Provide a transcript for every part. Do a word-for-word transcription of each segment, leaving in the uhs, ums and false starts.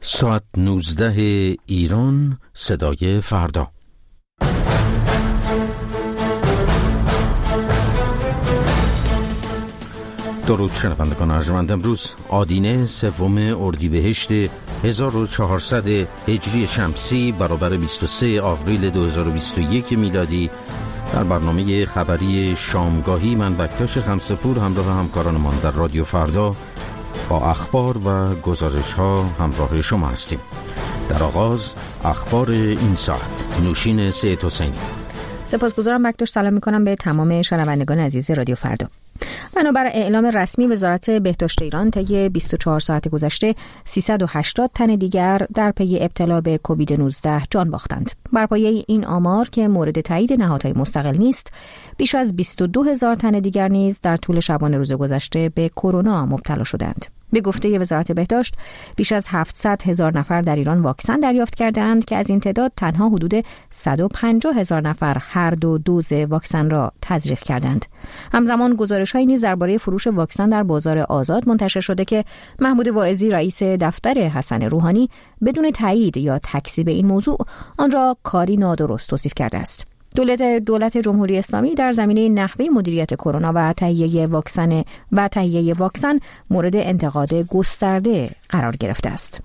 ساعت نوزده ایران، صدای فردا. درود شنوندگان ارجمند. امروز آدینه سوم اردیبهشت هزار و چهارصد هجری شمسی برابر بیست و سه آوریل دو هزار و بیست و یک میلادی. در برنامه خبری شامگاهی من بکتاش خمسه‌پور همراه همکارانمان در رادیو فردا با اخبار و گزارش ها همراه شما هستیم. در آغاز اخبار این ساعت. نوشین سید حسینی. سپاسگزارم بکتاش. سلام میکنم به تمام شنوندگان عزیز رادیو فردا. بنابر اعلام رسمی وزارت بهداشت ایران، طی بیست و چهار ساعت گذشته سیصد و هشتاد تن دیگر در پی ابتلا به کووید نوزده جان باختند. بر پایه این آمار که مورد تایید نهادهای مستقل نیست، بیش از بیست و دو هزار تن دیگر نیز در طول شبانه روز گذشته به کرونا مبتلا شدند. به گفته وزارت بهداشت، بیش از هفتصد هزار نفر در ایران واکسن دریافت کردند که از این تعداد تنها حدود صد و پنجاه هزار نفر هر دو دوز واکسن را تزریق کردند. همزمان گزارش‌هایی نیز درباره فروش واکسن در بازار آزاد منتشر شده که محمود واعظی، رئیس دفتر حسن روحانی، بدون تایید یا تکذیب این موضوع آن را کاری نادرست توصیف کرده است. دولت دولت جمهوری اسلامی در زمینه نحوه مدیریت کرونا و تهیه واکسن و تهیه واکسن مورد انتقاد گسترده قرار گرفته است.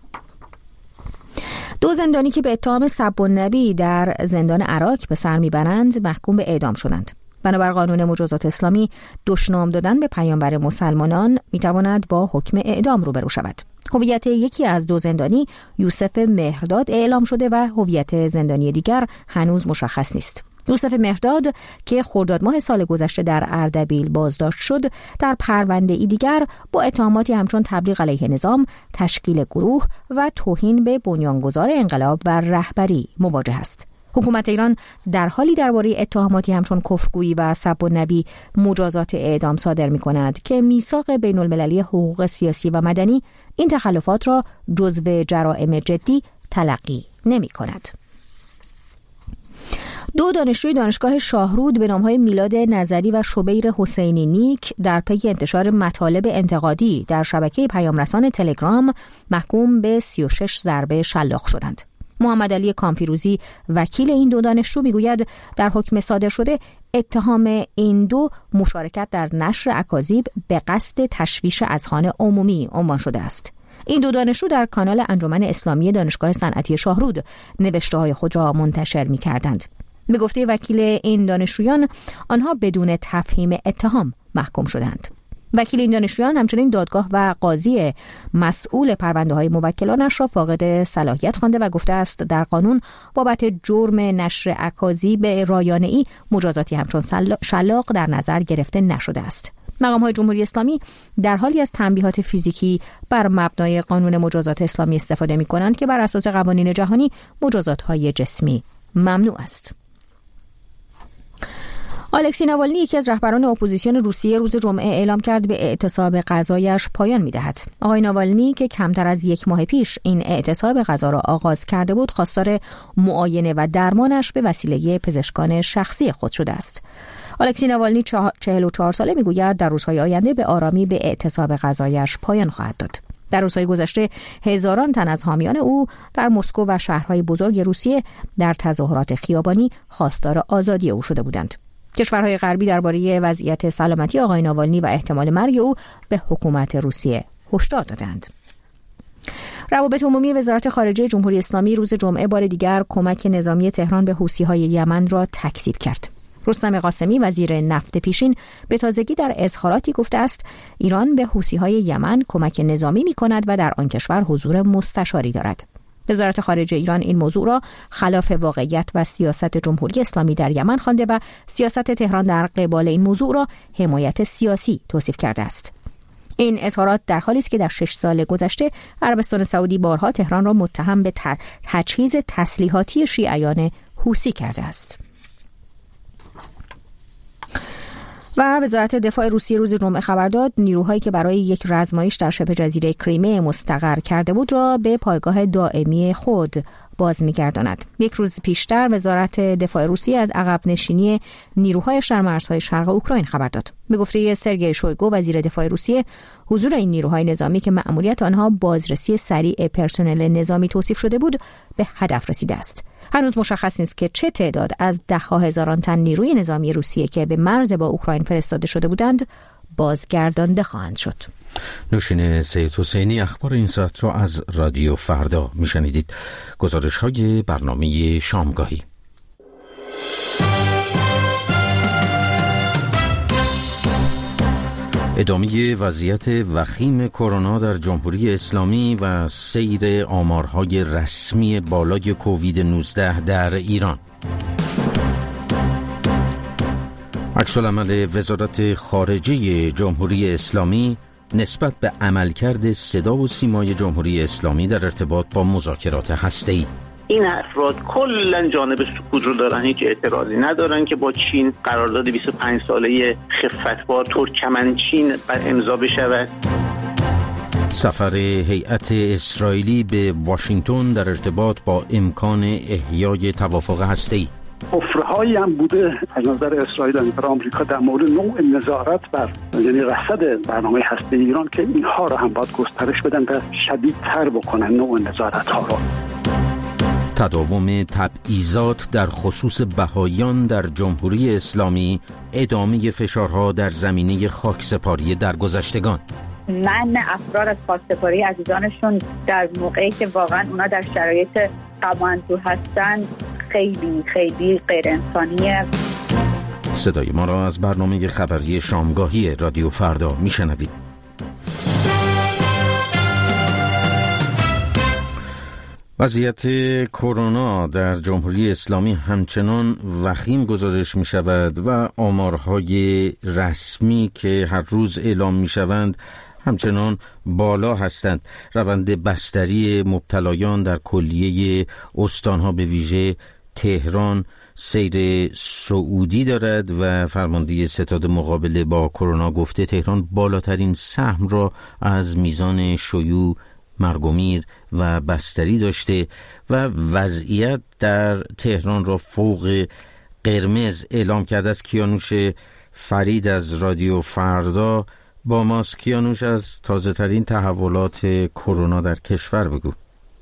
دو زندانی که به اتهام سب النبی در زندان عراق به سر میبرند محکوم به اعدام شدند. بنابر قانون مجازات اسلامی، دشنام دادن به پیامبر مسلمانان میتواند با حکم اعدام روبرو شود. هویت یکی از دو زندانی، یوسف مهرداد، اعلام شده و هویت زندانی دیگر هنوز مشخص نیست. یوسف مهرداد که خرداد ماه سال گذشته در اردبیل بازداشت شد، در پرونده ای دیگر با اتهاماتی همچون تبلیغ علیه نظام، تشکیل گروه و توهین به بنیانگذار انقلاب و رهبری مواجه است. حکومت ایران در حالی درباره اتهاماتی همچون کفرگویی و سب النبی مجازات اعدام صادر می‌کند که میثاق بین‌المللی حقوق سیاسی و مدنی این تخلفات را جزو جرائم جدی تلقی نمی‌کند. دو دانشجوی دانشگاه شاهرود به نام‌های میلاد نظری و شبیر حسینی نیک در پی انتشار مطالب انتقادی در شبکه پیامرسان تلگرام محکوم به سی و شش ضربه شلاق شدند. محمد علی کامفیروزی، وکیل این دو دانشجو، میگوید در حکم صادر شده اتهام این دو مشارکت در نشر اکاذیب به قصد تشویش اذهان عمومی عنوان شده است. این دو دانشجو در کانال انجمن اسلامی دانشگاه صنعتی شاهرود نوشته‌های خود را منتشر می‌کردند. به گفته وکیل این دانشجویان، آنها بدون تفهیم اتهام محکوم شدند. وکیل این دانشجویان همچنین دادگاه و قاضی مسئول پرونده‌های موکلانش را فاقد صلاحیت خوانده و گفته است در قانون بابت جرم نشر اکاذیب رایانه‌ای مجازاتی همچون شلاق در نظر گرفته نشده است. مقام‌های جمهوری اسلامی در حالی از تنبیهات فیزیکی بر مبنای قانون مجازات اسلامی استفاده می‌کنند که بر اساس قوانین جهانی مجازات‌های جسمی ممنوع است. الکسی ناوالنی، یکی از رهبران اپوزیسیون روسیه، روز جمعه اعلام کرد به اعتصاب غذایش پایان می‌دهد. آقای ناوالنی که کمتر از یک ماه پیش این اعتصاب غذا را آغاز کرده بود، خواستار معاینه و درمانش به وسیله پزشکان شخصی خود شده است. الکسی ناوالنی چهل و چهار ساله میگوید در روزهای آینده به آرامی به اعتصاب غذایش پایان خواهد داد. در روزهای گذشته هزاران تن از حامیان او در مسکو و شهرهای بزرگ روسیه در تظاهرات خیابانی خواستار آزادی او شده بودند. کشورهای غربی درباره وضعیت سلامتی آقای ناوالنی و احتمال مرگ او به حکومت روسیه هشدار دادند. روابط عمومی وزارت خارجه جمهوری اسلامی روز جمعه بار دیگر کمک نظامی تهران به حوثی‌های یمن را تکذیب کرد. رستم قاسمی، وزیر نفت پیشین، به تازگی در اظهاراتی گفته است ایران به حوثی‌های یمن کمک نظامی می‌کند و در آن کشور حضور مستشاری دارد. وزارت خارجه ایران این موضوع را خلاف واقعیت و سیاست جمهوری اسلامی در یمن خوانده و سیاست تهران در قبال این موضوع را حمایت سیاسی توصیف کرده است. این اظهارات در حالی است که در شش سال گذشته عربستان سعودی بارها تهران را متهم به تجهیز تسلیحاتی شیعیان حوثی کرده است. و وزارت دفاع روسیه روز جمعه خبر داد نیروهایی که برای یک رزمایش در شبه جزیره کریمه مستقر کرده بود را به پایگاه دائمی خود باز می‌گرداند. یک روز پیشتر وزارت دفاع روسیه از عقب نشینی نیروهایش در مرزهای شرق اوکراین خبر داد. به گفته سرگئی شویگو وزیر دفاع روسیه، حضور این نیروهای نظامی که مأموریت آنها بازرسی سریع پرسنل نظامی توصیف شده بود به هدف رسیده است. هنوز مشخص نیست که چه تعداد از ده ها هزاران تن نیروی نظامی روسیه که به مرز با اوکراین فرستاده شده بودند بازگردانده خواهند شد. نوشین سید حسینی اخبار این ساعت را از رادیو فردا میشنیدید. گزارش های برنامه شامگاهی. ادامه وضعیت وخیم کرونا در جمهوری اسلامی و سیر آمارهای رسمی بالای کووید نوزده در ایران. عکس‌العمل وزارت خارجه جمهوری اسلامی نسبت به عملکرد صدا و سیمای جمهوری اسلامی در ارتباط با مذاکرات هسته‌ای. این افراد کلا جانب سکوت رو دارن، هیچ اعتراضی ندارن که با چین قرارداد بیست و پنج ساله خفتبار ترکمنچین امضا بشود. سفر هیئت اسرائیلی به واشنگتن در ارتباط با امکان احیای توافق هسته‌ای. حفره‌هایی هم بوده از نظر اسرائیل و نظر آمریکا در مورد نوع نظارت بر یعنی رصد برنامه هسته‌ای ایران که اینها رو هم باید گسترش بدن و شدیدتر بکنن نوع نظارت‌ها رو. تداوم تبعیضات در خصوص بهائیان در جمهوری اسلامی، ادامه فشارها در زمینه خاکسپاری درگذشتگان. من افراد از خاکسپاری عزیزانشون در موقعی که واقعا اونا در شرایط غم و اندوه هستن خیلی خیلی غیر انسانیه. صدای ما را از برنامه خبری شامگاهی رادیو فردا میشنوید. وضعیت کرونا در جمهوری اسلامی همچنان وخیم گزارش می شود و آمارهای رسمی که هر روز اعلام می شوند همچنان بالا هستند. روند بستری مبتلایان در کلیه استانها به ویژه تهران سیر صعودی دارد و فرمانده ستاد مقابله با کرونا گفته تهران بالاترین سهم را از میزان شیوع، مرگ و میر و بستری داشته و وضعیت در تهران را فوق قرمز اعلام کرده است. کیانوش فرید از رادیو فردا با ماست. کیانوش، از تازه ترین تحولات کرونا در کشور بگو.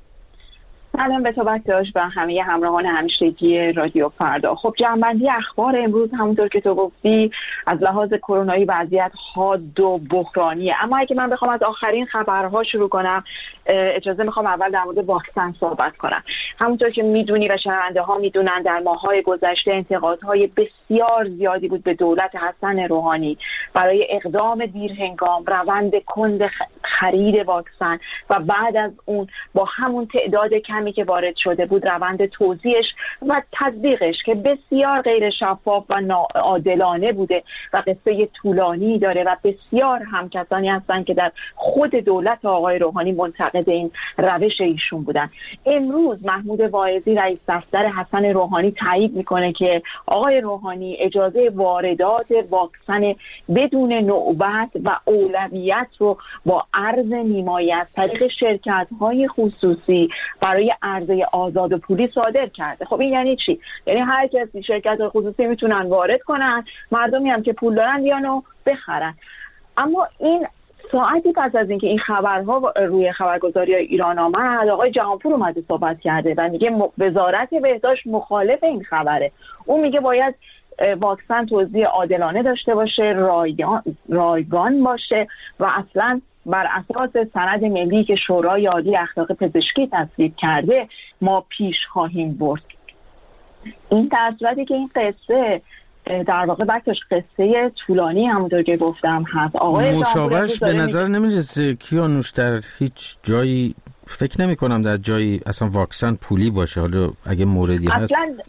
سلام به تو بکتاش و همه همراهان همیشگی رادیو فردا. خب جمع‌بندی اخبار امروز همونطور که تو گفتی از لحاظ کرونایی وضعیت حاد و بحرانیه، اما اگه من بخوام از آخرین خبرها شروع کنم اجازه میخوام اول در مورد واکسن صحبت کنم. همونطور که میدونی و شنونده ها میدونن در ماه‌های گذشته انتقادهای بسیار زیادی بود به دولت حسن روحانی برای اقدام دیرهنگام، روند کند خرید واکسن و بعد از اون با همون تعداد کمی که وارد شده بود روند توزیعش و تطبیقش که بسیار غیر شفاف و ناعادلانه بوده و قصه طولانی داره و بسیار هم کسانی هستن که در خود دولت آقای روحانی منتقد این روش ایشون بودن. امروز محمود واعظی رئیس دفتر حسن روحانی تایید میکنه که آقای روحانی اجازه واردات واکسن بدون نوبت و اولویت رو با عرض نیمایی از طریق شرکت‌های خصوصی برای عرضه آزاد و پولی صادر کرده. خب این یعنی چی؟ یعنی هر کسی شرکت‌های خصوصی میتونن وارد کنن، مردمی هم که پول دارن بیانو بخرن. اما این ساعتی پس از اینکه این خبرها روی خبرگزاری ایران آمد، آقای جهانپور اومده صحبت کرده و میگه وزارت بهداشت مخالف این خبره. اون میگه باید واکسن توزیع عادلانه داشته باشه، رایگان, رایگان باشه و اصلا بر اساس سند ملی که شورای عالی اخلاق پزشکی تصویب کرده ما پیش خواهیم برد. این در صورتی که این قصه در واقع بکتاش قصه طولانی همونطور که گفتم هست. آقای مشابهش به نظر نمیرسه کیانوش در هیچ جایی، فکر نمی کنم در جایی اصلا واکسن پولی باشه. حالا اگه موردی هست اصلا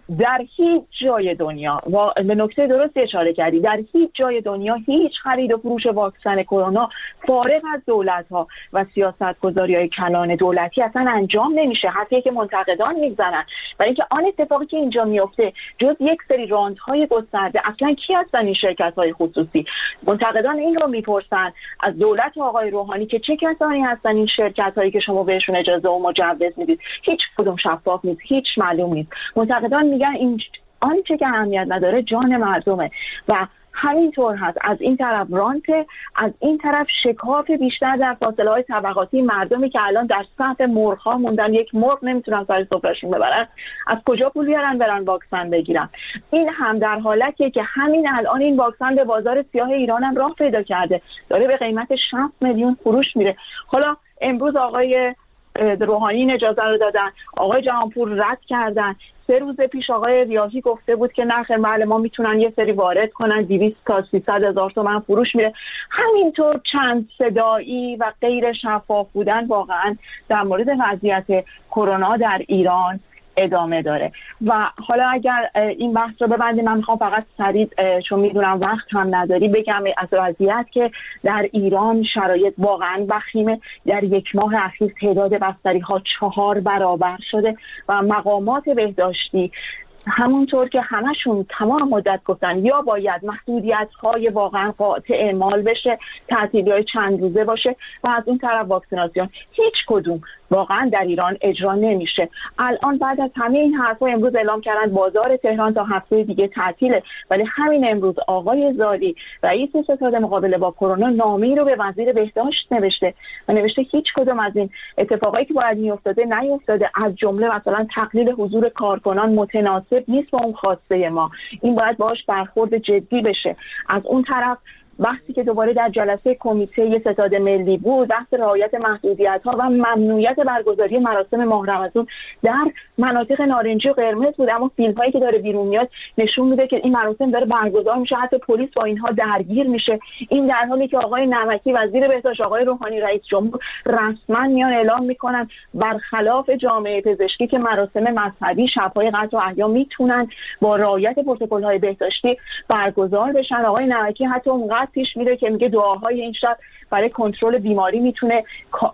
در هیچ جای دنیا و به نکته درستی اشاره کردی، در هیچ جای دنیا هیچ خرید و فروش واکسن کرونا فارغ از دولت‌ها و سیاست‌گذاری‌های کلان دولتی اصلا انجام نمیشه. حرفی که منتقدان میزنن برای اینکه آن اتفاقی که اینجا میفته جز یک سری راندهای گسترده، اصلا کی هستن این شرکت‌های خصوصی؟ منتقدان این رو میپرسن از دولت آقای روحانی که چه کسانی هستن این شرکت‌هایی که شما بهشون اجازه و مجوز میدید؟ هیچ کدوم شفاف نیست، هیچ معلوم نیست. منتقدان میگن این آنچه که اهمیت نداره جان مردمه و همینطور هست. از این طرف رانت، از این طرف شکاف بیشتر در فاصله های طبقاتی، مردمی که الان در صف مرغ‌ها موندن، یک مرغ نمیتونن سر سفرهشون ببرن، از کجا پول بیارن برن واکسن بگیرن؟ این هم در حالتیه که همین الان این واکسن به بازار سیاه ایران هم راه پیدا کرده، داره به قیمت شصت میلیون فروش میره. حالا امروز آقای روحانی اجازه رو دادن، آقای جهانپور رد کردن. سه روز پیش آقای ریاحی گفته بود که نه خیر بله ما میتونن یه سری وارد کنن، دویست تا سیصد هزار تومان فروش میره. همینطور چند صدایی و غیر شفاف بودن واقعا در مورد وضعیت کرونا در ایران ادامه داره. و حالا اگر این بحث رو ببندیم، من میخوام فقط سریع چون میدونم وقت هم نداری بگم از وضعیت که در ایران شرایط واقعا وخیمه. در یک ماه اخیر تعداد بستری ها چهار برابر شده و مقامات بهداشتی همونطور که همشون تمام مدت گفتن یا باید محدودیت‌های واقعا قاطع اعمال بشه، تعطیلی‌های چند روزه باشه و از اون طرف واکسیناسیون، هیچ کدوم واقعا در ایران اجرا نمیشه. الان بعد از همه این حرفا امروز اعلام کردن بازار تهران تا هفته دیگه تعطیله، ولی همین امروز آقای زالی رئیس ستاد مقابله با کرونا نامه‌ای رو به وزیر بهداشت نوشته و نوشته هیچ کدوم از این اتفاقایی که باید میافتاده نیافتاده، از جمله مثلا تقلیل حضور کارکنان متناسب نیست با اون خواسته ما، این باید باهاش برخورد جدی بشه. از اون طرف بحثی که دوباره در جلسه کمیته ستاد ملی بود، بحث رعایت محدودیت‌ها و ممنوعیت برگزاری مراسم ماه رمضان در مناطق نارنجی و قرمز بود، اما فیلم‌هایی که داره بیرون میاد نشون میده که این مراسم داره برگزار میشه، حتی پلیس با اینها درگیر میشه. این در حالی که آقای نمکی وزیر بهداشت، آقای روحانی رئیس جمهور رسما میان اعلام میکنن برخلاف جامعه پزشکی که مراسم مذهبی شب‌های قدر و احیا میتونن با رعایت پروتکل‌های بهداشتی برگزار بشن. آقای نمکی حتی اونقدر پیش میره که میگه دعاهای این شب برای کنترل بیماری میتونه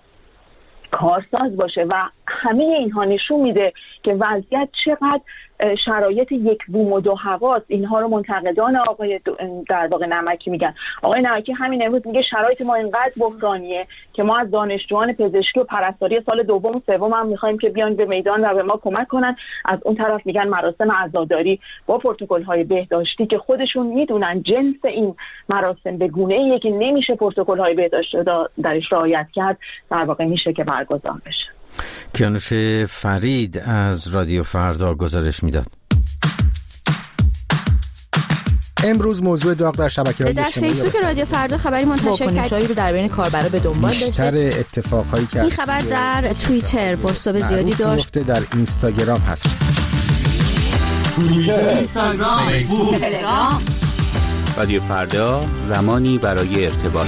کارساز باشه و همه اینها نشون میده که وضعیت چقدر شرایط یک بوم و دو هواست. اینها رو منتقدان آقای در واقع نمکی میگن. آقای نمکی همین امروز میگه شرایط ما اینقدر بحرانیه که ما از دانشجویان پزشکی و پرستاری سال دوم و سوم هم میخوایم که بیان به میدان و به ما کمک کنن. از اون طرف میگن مراسم عزاداری با پروتکل‌های بهداشتی که خودشون میدونن جنس این مراسم به گونه‌ایه که نمیشه پروتکل‌های بهداشتی درش رعایت کرد، در واقع میشه که برگزار بشه. کیانوش فرید از رادیو فردا گزارش میداد. امروز موضوع داغ در شبکه‌های اجتماعی در فیسبوک رادیو فردا خبری منتشر کرد. واکنش‌هایی رو در بین کاربرا به دنبال داشته. بیشتر اتفاقایی که این خبر در توییتر بازتاب زیادی داشت. در اینستاگرام هست. توییتر، اینستاگرام، فیسبوک، تلگرام. رادیو فردا زمانی برای ارتباط.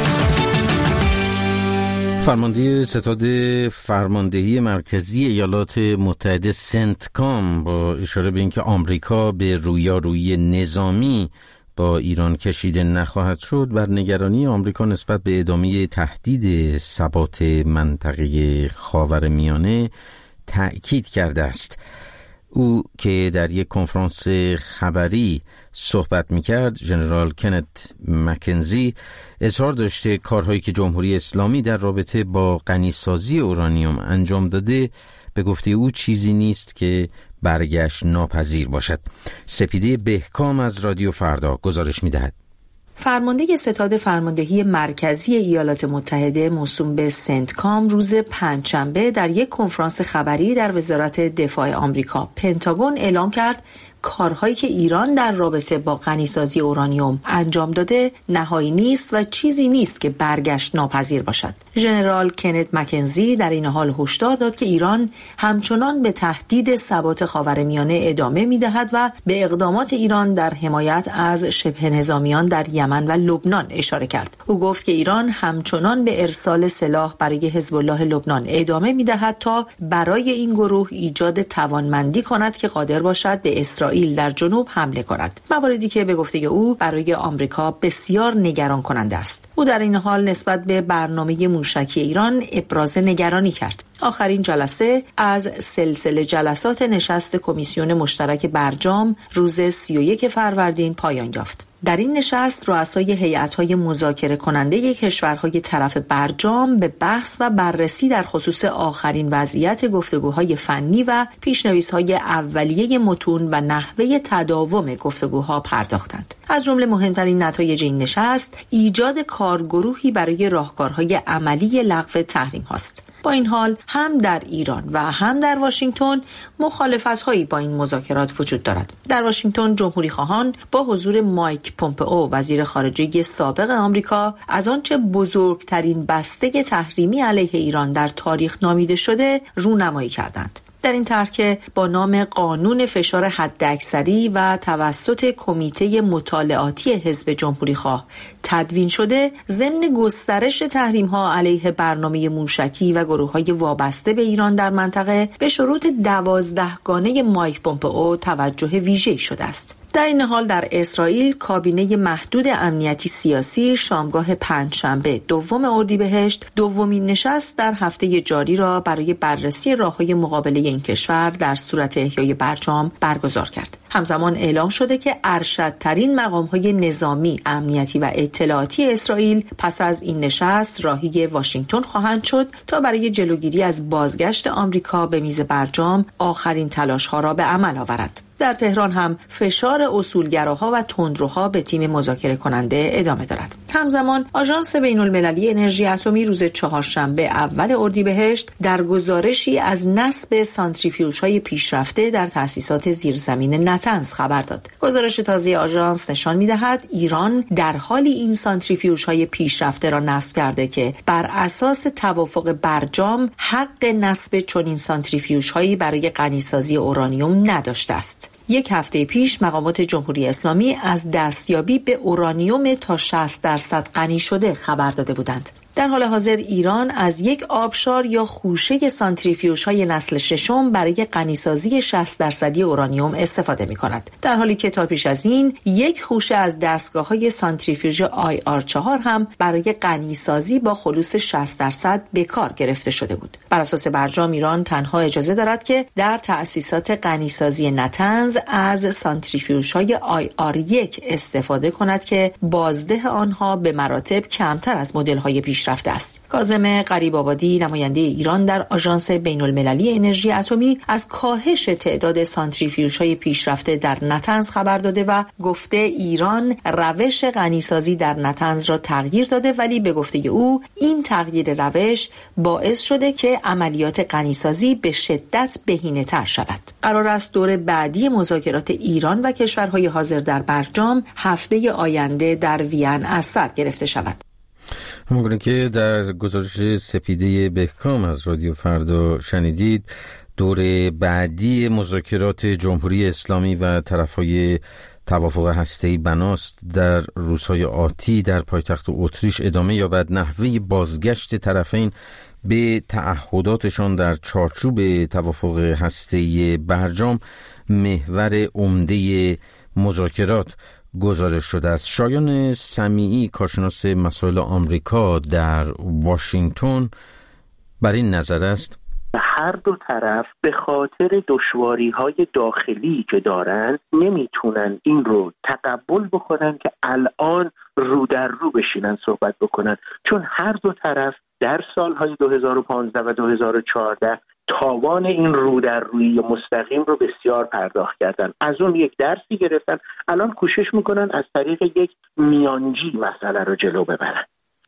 فرمانده ستاد فرماندهی مرکزی ایالات متحده سنتکام با اشاره به اینکه آمریکا به رویارویی نظامی با ایران کشیده نخواهد شد بر نگرانی آمریکا نسبت به ادامه تهدید ثبات منطقه خاورمیانه تأکید کرده است. او که در یک کنفرانس خبری صحبت می‌کرد، ژنرال کنت مکنزی اظهار داشته کارهایی که جمهوری اسلامی در رابطه با غنیسازی اورانیوم انجام داده به گفته او چیزی نیست که برگشت ناپذیر باشد. سپیده بهکام از رادیو فردا گزارش می‌دهد. فرمانده ستاد فرماندهی مرکزی ایالات متحده موسوم به سنتکام روز پنجشنبه در یک کنفرانس خبری در وزارت دفاع آمریکا پنتاگون اعلام کرد کارهایی که ایران در رابطه با غنیسازی اورانیوم انجام داده نهایی نیست و چیزی نیست که برگشت ناپذیر باشد. ژنرال کنت مکنزی در این حال هشدار داد که ایران همچنان به تهدید ثبات خاورمیانه ادامه می‌دهد و به اقدامات ایران در حمایت از شبه نظامیان در یمن و لبنان اشاره کرد. او گفت که ایران همچنان به ارسال سلاح برای حزب الله لبنان ادامه می‌دهد تا برای این گروه ایجاد توانمندی کند که قادر باشد به اسرائیل در جنوب حمله کند. مواردی که به گفته او برای آمریکا بسیار نگران کننده است. او در این حال نسبت به برنامه موشکی ایران ابراز نگرانی کرد. آخرین جلسه از سلسله جلسات نشست کمیسیون مشترک برجام روز سی و یک فروردین پایان یافت. در این نشست رؤسای هیئت‌های مذاکره کننده کشورهای طرف برجام به بحث و بررسی در خصوص آخرین وضعیت گفتگوهای فنی و پیشنویس‌های اولیه متون و نحوه تداوم گفتگوها پرداختند. از جمله مهمترین نتایج این نشست ایجاد کارگروهی برای راهکارهای عملی لغو تحریم هاست. با این حال هم در ایران و هم در واشنگتن مخالفت‌هایی با این مذاکرات وجود دارد. در واشنگتن جمهوری خواهان با حضور مایک پومپئو وزیر خارجه سابق آمریکا از آنچه بزرگترین بسته تحریمی علیه ایران در تاریخ نامیده شده رونمایی کردند. در این طرح که با نام قانون فشار حداکثری و توسط کمیته مطالعاتی حزب جمهوری خواه تدوین شده، ضمن گسترش تحریم‌ها علیه برنامه موشکی و گروه‌های وابسته به ایران در منطقه به شروط دوازدهگانه مایک پومپئو توجه ویژه‌ای شده است. در این حال در اسرائیل کابینه محدود امنیتی سیاسی شامگاه پنجشنبه دوم اردیبهشت دومین نشست در هفته جاری را برای بررسی راه‌های مقابله این کشور در صورت احیای برجام برگزار کرد. همزمان اعلام شده که ارشدترین مقام‌های نظامی، امنیتی و اطلاعاتی اسرائیل پس از این نشست راهی واشنگتن خواهند شد تا برای جلوگیری از بازگشت آمریکا به میز برجام آخرین تلاش‌ها را به عمل آورد. در تهران هم فشار اصولگراها و تندروها به تیم مذاکره کننده ادامه دارد. همزمان آژانس بین‌المللی انرژی اتمی روز چهارشنبه اول اردیبهشت در گزارشی از نصب سانتریفیوژهای پیشرفته در تأسیسات زیرزمین نتنز خبر داد. گزارش تازه آژانس نشان می‌دهد ایران در حالی این سانتریفیوژهای پیشرفته را نصب کرده که بر اساس توافق برجام حق نصب چنین سانتریفیوژهایی برای غنیسازی اورانیوم نداشته است. یک هفته پیش مقامات جمهوری اسلامی از دستیابی به اورانیوم تا شصت درصد غنی شده خبر داده بودند. در حال حاضر ایران از یک آبشار یا خوشه سانتریفیوژهای نسل ششم برای غنیسازی شصت درصدی اورانیوم استفاده می کند. در حالی که تا پیش از این یک خوشه از دستگاه‌های سانتریفیوژ آی آر چهار هم برای غنیسازی با خلوص شصت درصد به کار گرفته شده بود. بر اساس برجام ایران تنها اجازه دارد که در تأسیسات غنیسازی نتنز از سانتریفیوژهای آی آر یک استفاده کند که بازده آنها به مراتب کمتر از مدل‌های پیش رفته است. کاظم غریب‌آبادی نماینده ایران در آژانس بین‌المللی انرژی اتمی از کاهش تعداد سانتریفیوژهای پیشرفته در نتنز خبر داده و گفته ایران روش غنیسازی در نتنز را تغییر داده، ولی به گفته او این تغییر روش باعث شده که عملیات غنیسازی به شدت بهینه‌تر شود. قرار است دور بعدی مذاکرات ایران و کشورهای حاضر در برجام هفته آینده در وین از سر گرفته شود. همونگونه که در گزارش سپیده بهکام از رادیو فردا شنیدید، دور بعدی مذاکرات جمهوری اسلامی و طرفهای توافق هسته‌ای بناست در روزهای آتی در پایتخت اتریش ادامه یابد. نحوه بازگشت طرفین به تعهداتشان در چارچوب توافق هسته‌ای برجام محور عمده مذاکرات گزارش شده است. شایان سمیعی کارشناس مسائل آمریکا در واشنگتن بر این نظر است هر دو طرف به خاطر دشواری‌های داخلی که دارن نمیتونن این رو تقبل بکنن که الان رو در رو بشینن صحبت بکنن، چون هر دو طرف در سالهای دو هزار و پانزده و دو هزار و چهارده تاوان این رو در روی مستقیم رو بسیار پرداخت کردن. از اون یک درسی گرفتن، الان کوشش میکنن از طریق یک میانجی مسئله رو جلو ببرن.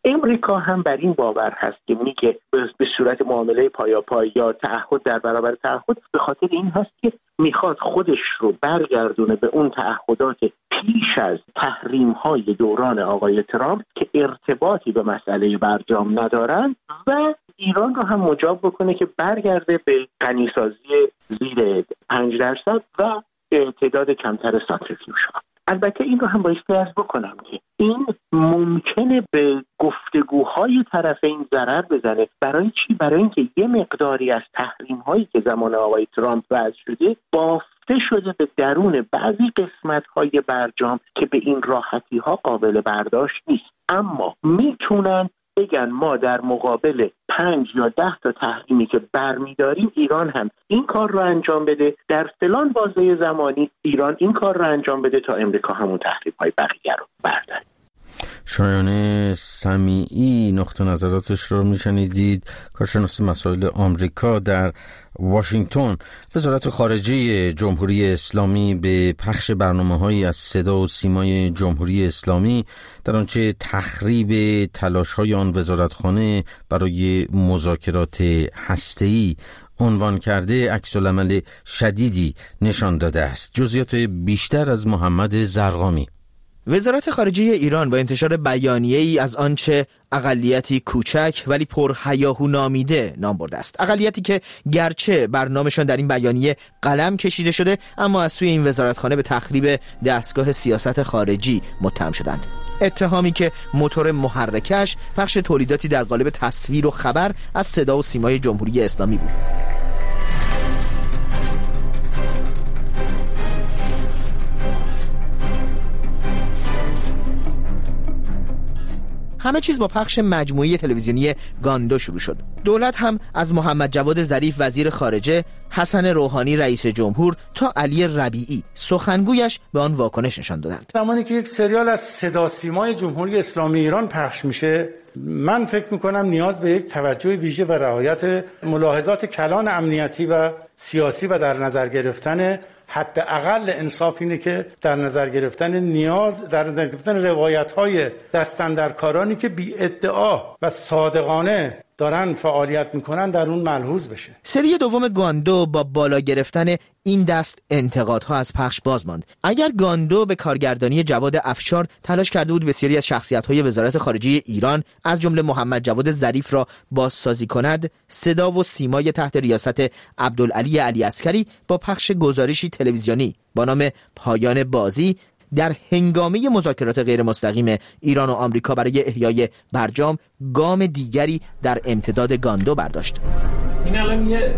امریکا هم بر این باور هست که میگه به صورت معامله پایاپای یا تعهد در برابر تعهد، به خاطر این هست که میخواد خودش رو برگردونه به اون تعهدات پیش از تحریم‌های دوران آقای ترامپ که ارتباطی به مسئله برجام ندارن و ایران رو هم مجاب بکنه که برگرده به غنیسازی زیر پنج درصد و تعداد کمتر سانتریفیوژها. البته این رو هم باید عرض بکنم که این ممکنه به گفتگوهای طرفین ضرر بزنه. برای چی؟ برای اینکه یه مقداری از تحریم‌هایی که زمان آقای ترامپ وضع شده بافته شده به درون بعضی قسمت‌های برجام که به این راحتی‌ها قابل برداشت نیست، اما میتونن بگن ما در مقابل پنج یا ده تا تحریمی که برمیداریم ایران هم این کار رو انجام بده، در فلان بازه زمانی ایران این کار رو انجام بده تا امریکا همون تحریم‌های بقیه رو برداره. شایان سمیعی نقطه نظراتش رو میشنیدید، کارشناس مسائل آمریکا در واشنگتن. وزارت خارجه جمهوری اسلامی به پخش برنامه‌هایی از صدا و سیمای جمهوری اسلامی در آنچه تخریب تلاش‌های آن وزارتخانه برای مذاکرات هسته‌ای عنوان کرده عکس‌العمل شدیدی نشان داده است. جزئیات بیشتر از محمد زرقامی. وزارت خارجه ایران با انتشار بیانیه‌ای از آنچه اقلیتی کوچک ولی پرهیاهو نامیده نام برده است. اقلیتی که گرچه برنامه‌شان در این بیانیه قلم کشیده شده اما از سوی این وزارتخانه به تخریب دستگاه سیاست خارجی متهم شدند. اتهامی که موتور محرکش پخش تولیداتی در قالب تصویر و خبر از صدا و سیمای جمهوری اسلامی بود. همه چیز با پخش مجموعه تلویزیونی گاندو شروع شد. دولت هم از محمد جواد ظریف وزیر خارجه، حسن روحانی رئیس جمهور تا علی ربیعی سخنگویش به آن واکنش نشان دادند. زمانی که یک سریال از صدا سیمای جمهوری اسلامی ایران پخش میشه، من فکر میکنم نیاز به یک توجه ویژه و رعایت ملاحظات کلان امنیتی و سیاسی و در نظر گرفتن حداقل انصاف اینه که در نظر گرفتن نیاز در نظر گرفتن روایت‌های دستاندرکارانی که بی ادعا و صادقانه دارن فعالیت میکنن در اون ملحوظ بشه. سری دوم گاندو با بالا گرفتن این دست انتقادها از پخش باز ماند. اگر گاندو به کارگردانی جواد افشار تلاش کرده بود بسیاری از شخصیت‌های وزارت خارجه ایران از جمله محمد جواد ظریف را بازسازی کند، صدا و سیمای تحت ریاست عبدالعلی علی عسکری با پخش گزارشی تلویزیونی با نام پایان بازی در هنگامه مذاکرات غیر مستقیم ایران و آمریکا برای احیای برجام گام دیگری در امتداد گاندو برداشت. این الان یه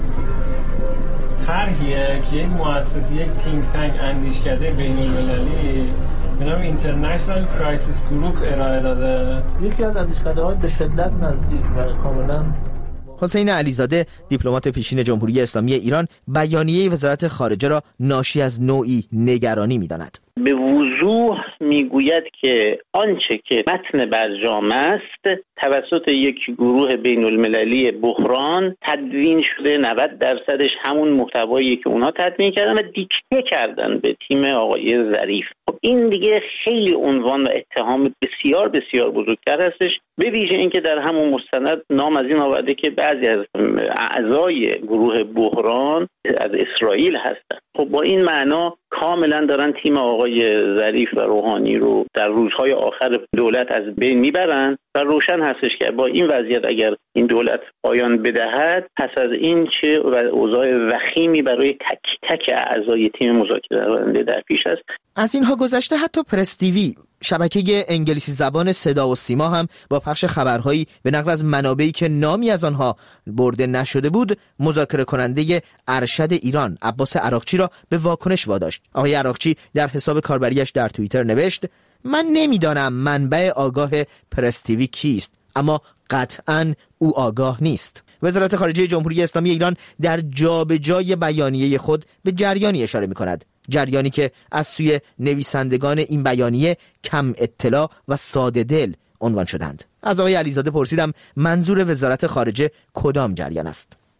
طرحیه که یک مؤسسه، یک تینک تانک اندیشکده بین‌المللی به نام اینترنشنال کرایسیس گروپ ارائه داده. یکی از اندیشکده‌های به شدت نزدیک و کاملا حسین علیزاده دیپلمات پیشین جمهوری اسلامی ایران بیانیه وزارت خارجه را ناشی از نوعی نگرانی می‌داند. به وضوح میگوید که آنچه که متن برجام است توسط یک گروه بین المللی بحران تدوین شده، نود درصدش همون محتوایی که اونا تدوین کردن و دیکته کردن به تیم آقای ظریف. خب این دیگه خیلی عنوان و اتهام بسیار بسیار بزرگتر هستش، به ویژه اینکه در همون مستند نام از این آورده که بعضی از اعضای گروه بحران از اسرائیل هستن. خب با این معنا کاملا دارن تیم آقای ظریف و روحانی رو در روزهای آخر دولت از بین میبرن و روشن هستش که با این وضعیت اگر این دولت پایان بدهد پس از این چه اوضاع وخیمی برای تک تک اعضای تیم مذاکره در پیش است. از اینها گذشته حتی پرس تیوی، شبکه انگلیسی زبان صدا و سیما هم با پخش خبرهایی به نقل از منابعی که نامی از آنها برده نشده بود مذاکره کننده ارشد ایران عباس عراقچی را به واکنش واداشت. آقای عراقچی در حساب کاربریش در توییتر نوشت: من نمیدانم منبع آگاه پرس تیوی کیست، اما قطعاً او آگاه نیست. وزارت خارجه جمهوری اسلامی ایران در جابجای بیانیه خود به جریانی اشاره می‌کند، جریانی که از سوی نویسندگان این بیانیه کم اطلاع و ساده دل عنوان شدند. از آقای علیزاده پرسیدم منظور وزارت خارجه کدام جریان است؟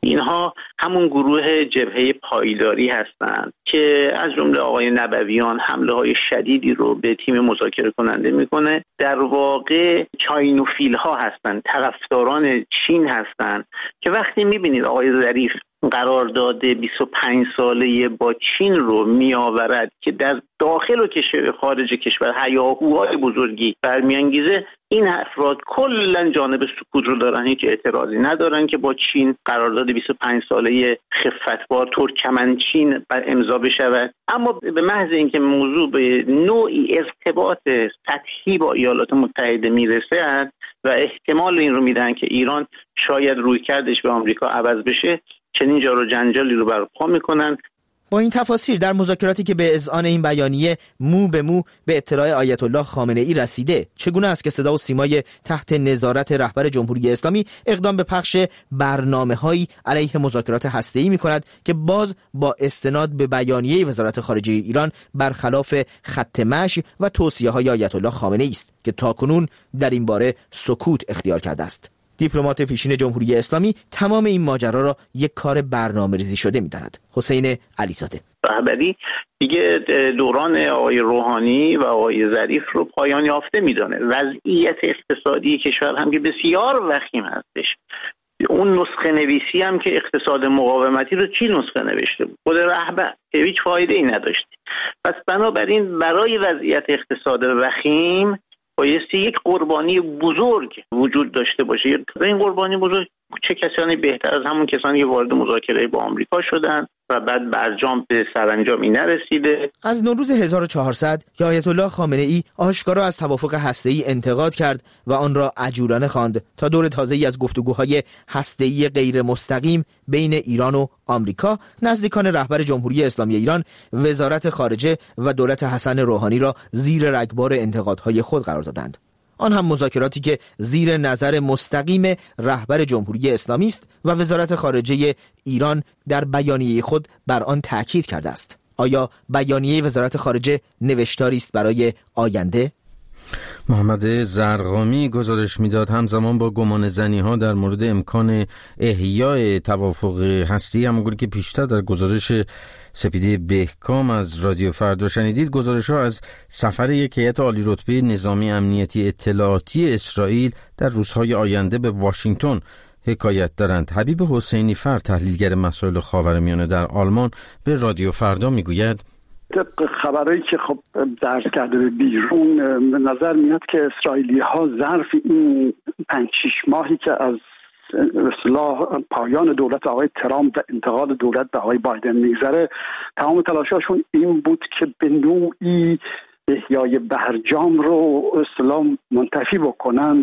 اینها همون گروه جبهه پایداری هستند که از جمله آقای نبویان حمله های شدیدی رو به تیم مذاکره کننده میکنه. در واقع چاینوفیل ها هستند، طرفداران چین هستند که وقتی میبینید آقای ظریف قرارداد بیست و پنج ساله با چین رو میآورد که در داخل و خارج کشور هیاهوهای بزرگی برمیانگیزه، این افراد کلا جانب سکوت رو دارن، هیچ اعتراضی ندارن که با چین قرارداد بیست و پنج ساله خفتبار ترکمنچین امضا بشود. اما به محض اینکه موضوع به نوعی ارتباط سطحی با ایالات متحده میرسد و احتمال این رو میدن که ایران شاید رویکردش به آمریکا عوض بشه، چنین جار و جنجالی رو برپا میکنن. با این تفاسیر در مذاکراتی که به اذعان این بیانیه مو به مو به اطلاع آیت الله خامنه ای رسیده، چگونه است که صدا و سیمای تحت نظارت رهبر جمهوری اسلامی اقدام به پخش برنامه‌هایی علیه مذاکرات هسته‌ای می‌کند که باز با استناد به بیانیه وزارت خارجه ایران برخلاف خط مشی و توصیه‌های آیت الله خامنه ای است که تاکنون در این باره سکوت اختیار کرده است. دیپلمات پیشین جمهوری اسلامی تمام این ماجرا را یک کار برنامه‌ریزی شده می‌داند. حسین علیزاده: رهبری دیگه دوران آقای روحانی و آقای ظریف رو پایان یافته می‌دانه. وضعیت اقتصادی کشور هم که بسیار وخیم هستش. اون نسخه نویسی هم که اقتصاد مقاومتی رو چی نسخه نوشته بود؟ خود رهبر که هیچ فایده ای نداشت. پس بنابراین برای وضعیت اقتصاد وخیم بایستی یک قربانی بزرگ وجود داشته باشه. این قربانی بزرگ چه کسانی بهتر از همون کسانی که وارد مذاکره با آمریکا شدن و بعد برجام به سرانجامی نرسیده. از نوروز هزار و چهارصد که آیت الله خامنه ای آشکارا از توافق هسته‌ای انتقاد کرد و آن را عجولانه خواند تا دور تازه‌ای از گفتگوهای هسته‌ای غیر مستقیم بین ایران و آمریکا، نزدیکان رهبر جمهوری اسلامی ایران وزارت خارجه و دولت حسن روحانی را زیر رگبار انتقادهای خود قرار دادند. آن هم مذاکراتی که زیر نظر مستقیم رهبر جمهوری اسلامی است و وزارت خارجه ایران در بیانیه خود بر آن تاکید کرده است. آیا بیانیه وزارت خارجه نوشتاری است برای آینده؟ محمد زرقامی گزارش میداد همزمان با گمان زنی ها در مورد امکان احیای توافق هستی، همونگونه که پیشتر در گزارش سپیده بهکام از رادیو فردا شنیدید، گزارش ها از سفر یک هیئت عالی رتبه نظامی امنیتی اطلاعاتی اسرائیل در روزهای آینده به واشنگتن حکایت دارند. حبیب حسینی فر، تحلیلگر مسائل خاورمیانه در آلمان، به رادیو فردا میگوید طبق خبرایی که خب درس کرده به بیرون، به نظر میاد که اسرائیلی ها ظرف این پنج شش ماهی که از اصلاح پایان دولت آقای ترامپ و انتقال دولت به آقای بایدن میگذره، تمام تلاشاشون این بود که به نوعی احیای برجام رو اصلاح منتفی بکنند،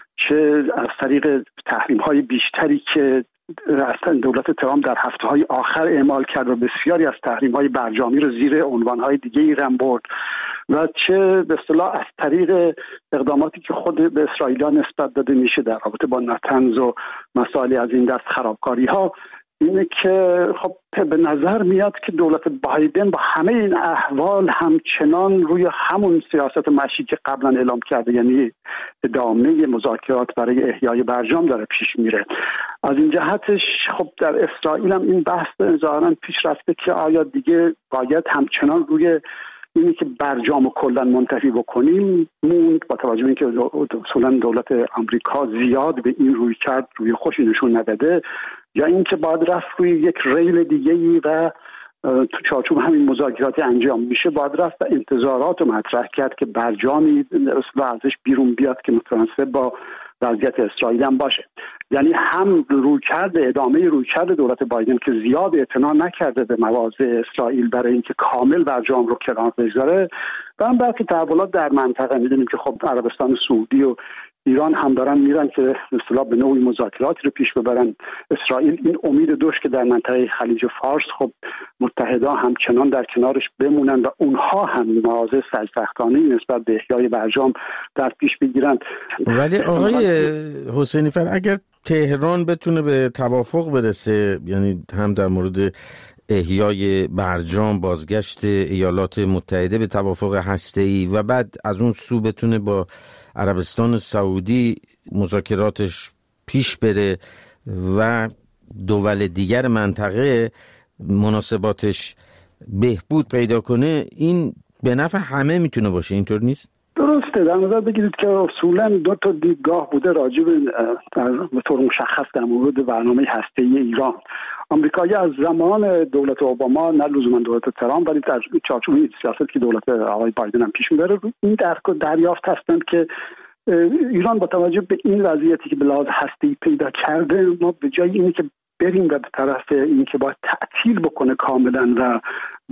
چه از طریق تحریم های بیشتری که اصلا دولت ترامپ در هفته های آخر اعمال کرد و بسیاری از تحریم های برجامی رو زیر عنوان های دیگه ایران برد، و چه به اصطلاح از طریق اقداماتی که خود به اسرائیلی‌ها نسبت داده میشه در رابطه با نتنز و مسائلی از این دست خرابکاری ها، اینه که خب به نظر میاد که دولت بایدن با همه این احوال همچنان روی همون سیاست مشی که قبلا اعلام کرده، یعنی ادامه مذاکرات برای احیای برجام داره پیش میره. از این جهتش خب در اسرائیل هم این بحث ظاهرا پیش رفته که آیا دیگه باید همچنان روی اینی که برجام رو کلا منتفی بکنیم موند، با توجه به اینکه اصولا دولت آمریکا زیاد به این روی کرد روی خوشی نشون نداده، یا اینکه باید رفت روی یک ریل دیگه‌ای و تو چارچوب همین مذاکرات انجام میشه، باید رفت و انتظارات رو مطرح کرد که برجامی اصلا ازش بیرون بیاد که متناسب با وضعیت اسرائیل هم باشه. یعنی هم رویکرد ادامه رویکرد دولت بایدن که زیاد اعتنا نکرده به مواضع اسرائیل برای اینکه کامل برجام رو کنار بگذاره، و هم برخی تحولات در منطقه میدونیم که خب عربستان سعودی و ایران هم دارن میرن که اصطلاح به نوعی مذاکراتی رو پیش ببرن. اسرائیل این امید داشت که در منطقه خلیج فارس خب متحدا همچنان در کنارش بمونن و اونها هم مواضع سرسختانه‌ای نسبت به احیای برجام در پیش بگیرن. ولی آقای حسینی فر، اگر تهران بتونه به توافق برسه، یعنی هم در مورد احیای برجام، بازگشت ایالات متحده به توافق هسته‌ای و بعد از اون سو بتونه با عربستان سعودی مذاکراتش پیش بره و دول دیگر منطقه مناسباتش بهبود پیدا کنه، این به نفع همه میتونه باشه، اینطور نیست؟ درسته. در نظر بگیرید که اصولا دو تا دیدگاه بوده راجع به طور مشخص در مورد برنامه هسته‌ای ایران. آمریکایی از زمان دولت اوباما، نه لزوما دولت ترامپ، ولی در چارچوب سیاست که دولت آقای بایدن هم پیش میبره، این درک و دریافت هستند که ایران با توجه به این وضعیتی که به لحاظ هسته‌ای پیدا کرده، ما به جای اینی که بریم و به طرف اینی که باید تعطیل بکنه کاملا و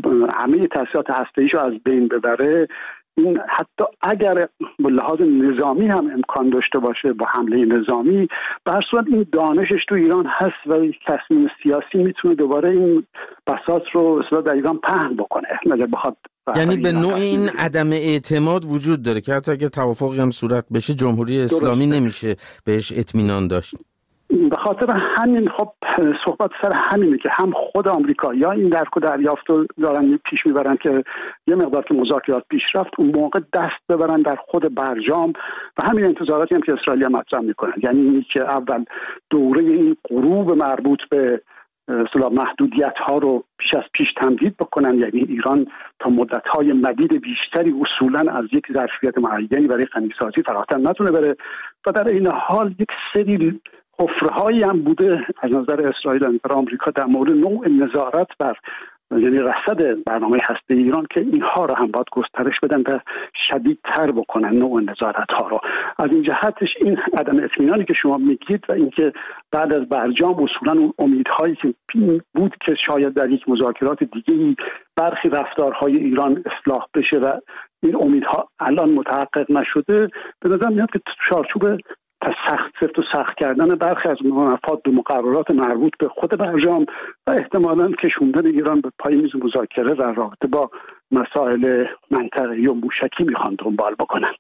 همه تأسیسات هسته‌ایشو از بین ببره، این حتی اگر به لحاظ نظامی هم امکان داشته باشه با حمله نظامی، به هر صورت این دانشش تو ایران هست و یک تصمیم سیاسی میتونه دوباره این بساط رو اصلا در ایران پهن بکنه اگر بخواد. یعنی به نوع این عدم اعتماد وجود داره که حتی اگر توافقی هم صورت بشه جمهوری اسلامی درسته. نمیشه بهش اطمینان داشت. به خاطر همین خب صحبت سر همینه که هم خود آمریکایی‌ها این درک و دریافت رو دارن پیش میبرن که یه مقدار که مذاکرات پیش رفت اون موقع دست ببرن در خود برجام و همین انتظاراتی هم که اسرائیل مطرح میکنن، یعنی اینی که اول دوره این غروب مربوط به اصطلاح محدودیت ها رو پیش از پیش تمدید بکنن، یعنی ایران تا مدت های مدید بیشتری اصولا از یک ظرفیت معینی برای غنیسازی فراتر نتونه بره و در این حال یک سری حفره‌هایی هم بوده از نظر اسرائیل و آمریکا در مورد نوع نظارت بر یعنی رصد برنامه هسته‌ای ایران که اینها رو هم باید گسترش بدن و شدیدتر بکنن نوع نظارت ها رو. از این جهتش این عدم اطمینانی که شما میگید و اینکه بعد از برجام اصولا اون امیدهایی که بود که شاید در یک مذاکرات دیگه‌ای برخی رفتارهای ایران اصلاح بشه و این امیدها الان متحقق نشده، به نظر میاد که چارچوب سخت سفت و سخت کردن برخی از مفاد و مقررات مربوط به خود برجام و احتمالاً کشوندن ایران به پای میز مذاکره در رابطه با مسائل منطقه‌ای و موشکی میخوان دنبال بکنند.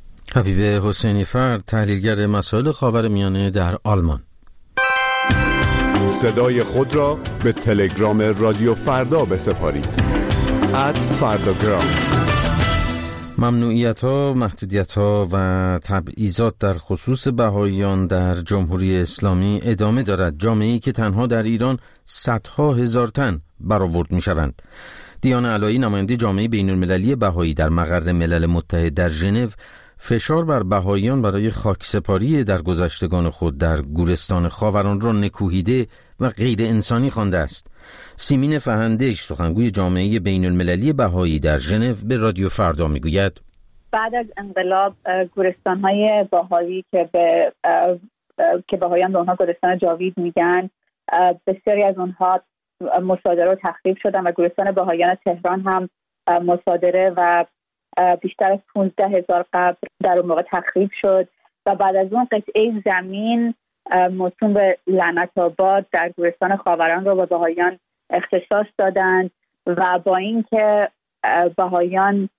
حبیب حسینی فرد، تحلیلگر مسائل خاورمیانه در آلمان. صدای خود را به تلگرام رادیو فردا بسپارید. ات فرداگرام. ممنوعیت‌ها، محدودیت‌ها و تبعیضات در خصوص بهائیان در جمهوری اسلامی ادامه دارد. جامعه‌ای که تنها در ایران صدها هزار تن برآورد می‌شوند. دیانه علایی، نماینده جامعه بین‌المللی بهایی در مقر ملل متحد در ژنو، فشار بر بهائیان برای خاکسپاری در گذشتگان خود در گورستان خاوران را نکوهیده و غیر انسانی خوانده است. سیمین فهندش، سخنگوی جامعه بین‌المللی بهایی در ژنو، به رادیو فردا میگوید بعد از انقلاب گورستان‌های بهایی که به که بهاییان به اونها گورستان جاوید میگن، بسیاری از اونها مصادره و تخریب شدن و گورستان بهاییان تهران هم مصادره و بیشتر از پانزده هزار قبر در اون موقع تخریب شد و بعد از اون قطعه زمین موسوم به لعنت آباد در گورستان خاوران رو به بهاییان اختصاص دادند و با اینکه بهاییان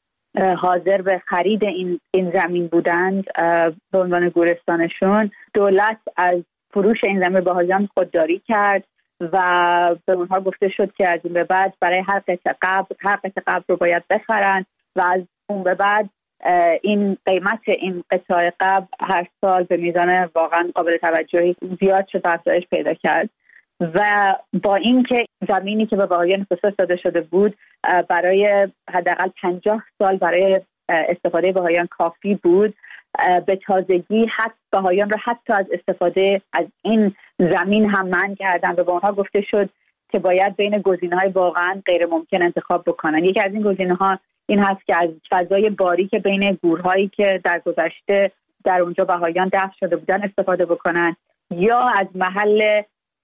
حاضر به خرید این این زمین بودند به عنوان گورستانشون، دولت از فروش این زمین بهاییان خودداری کرد و به اونها گفته شد که از این به بعد برای هر قطعه قبر هر قطعه قبر رو باید بخرن و از اون به بعد این قیمت این قطعه قبر هر سال به میزان واقعا قابل توجهی زیاد شد و افزایش پیدا کرد و با اینکه زمینی که به بهاییان اختصاص داده شده بود برای حداقل پنجاه سال برای استفاده بهاییان کافی بود، به تازگی حتی بهاییان را حتی از استفاده از این زمین هم منع کردن و به اونها گفته شد که باید بین گزینه‌های واقعا غیر ممکن انتخاب بکنن. یکی از این گزینه‌ها این هست که از فضای باریک بین گورهایی که در گذشته در اونجا بهاییان دفن شده بودن استفاده بکنن یا از محل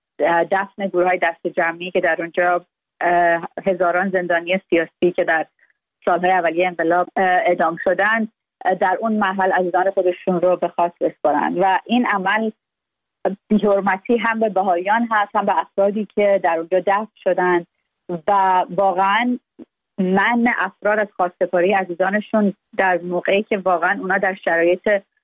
دفن گورهای دست جمعی که در اونجا هزاران زندانی سیاسی که در سالهای اولیه انقلاب اعدام شدن در اون محل عزیزان خودشون رو به خاک بسپارن و این عمل بی‌حرمتی هم به بهاییان هست هم به افرادی که در اونجا دفن شدن و واقعا منع افراد از خاکسپاری عزیزانشون در موقعی که واقعا اونا در شرایط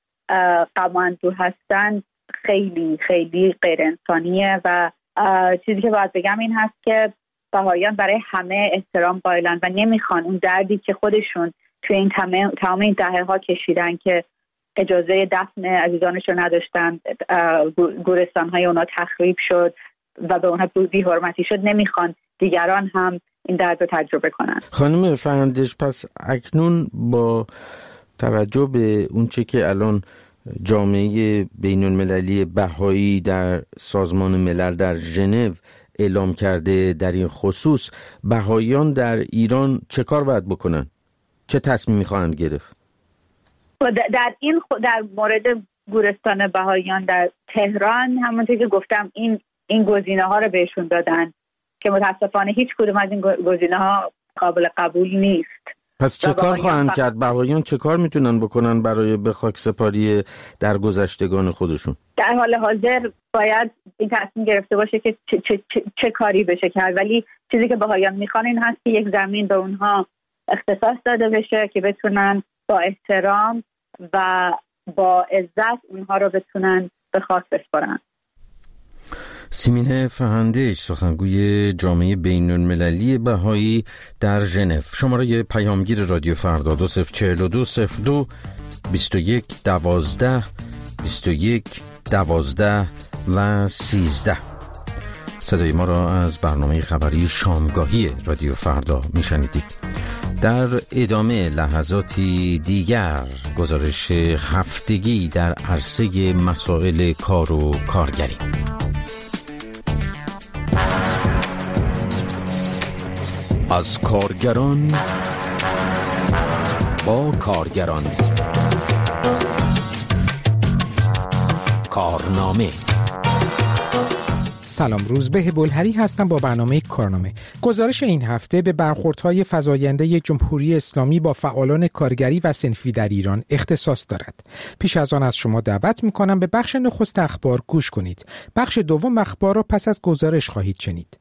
غم و اندوه هستن خیلی خیلی غیر انسانیه و چیزی که باید بگم این هست که بهاییان برای همه احترام قائلن و نمیخوان اون دردی که خودشون توی این تمام این دهه ها کشیدن که اجازه دفن عزیزانشون نداشتن، گورستان‌های اونا تخریب شد و به اونها بی‌حرمتی شد، نمیخوان دیگران هم این درد رو تجربه کنن. خانم فهندش، پس اکنون با توجه به اونچه که الان جامعه بین المللی بهایی در سازمان ملل در ژنو اعلام کرده در این خصوص، بهاییان در ایران چه کار باید بکنن؟ چه تصمیمی خواهند گرفت؟ در این خ... در مورد گورستان بهاییان در تهران همونطور که گفتم این این گزینه ها رو بهشون دادن که متاسفانه هیچ کدوم از این گزینه ها قابل قبول نیست. پس چه کار خواهند کرد؟ بهاییان چه کار میتونن بکنن برای به خاک سپاری در گذشتگان خودشون؟ در حال حاضر باید این تصمیم گرفته باشه که چه, چه, چه, چه کاری بشه کرد، ولی چیزی که بهاییان میخوان این هست که یک زمین به اونها اختصاص داده بشه که بتونن با احترام و با عزت اونها رو بتونن به خاک بسپارن. سیمین فهندش، سخنگوی جامعه بین المللی بهایی در ژنو. شماره پیامگیر رادیو فردا دو صفر چهل و دو صفر دو بیست و یک دوازده بیست و یک دوازده و سیزده. صدای ما را از برنامه خبری شامگاهی رادیو فردا میشنیدید. در ادامه لحظاتی دیگر گزارش هفتگی در عرصه مسائل کار و کارگری. از کارگران با کارگران، کارنامه. سلام، روزبه بلهری هستم با برنامه کارنامه. گزارش این هفته به برخوردهای فزاینده جمهوری اسلامی با فعالان کارگری و صنفی در ایران اختصاص دارد. پیش از آن از شما دعوت می‌کنم به بخش نخست اخبار گوش کنید. بخش دوم اخبار را پس از گزارش خواهید شنید.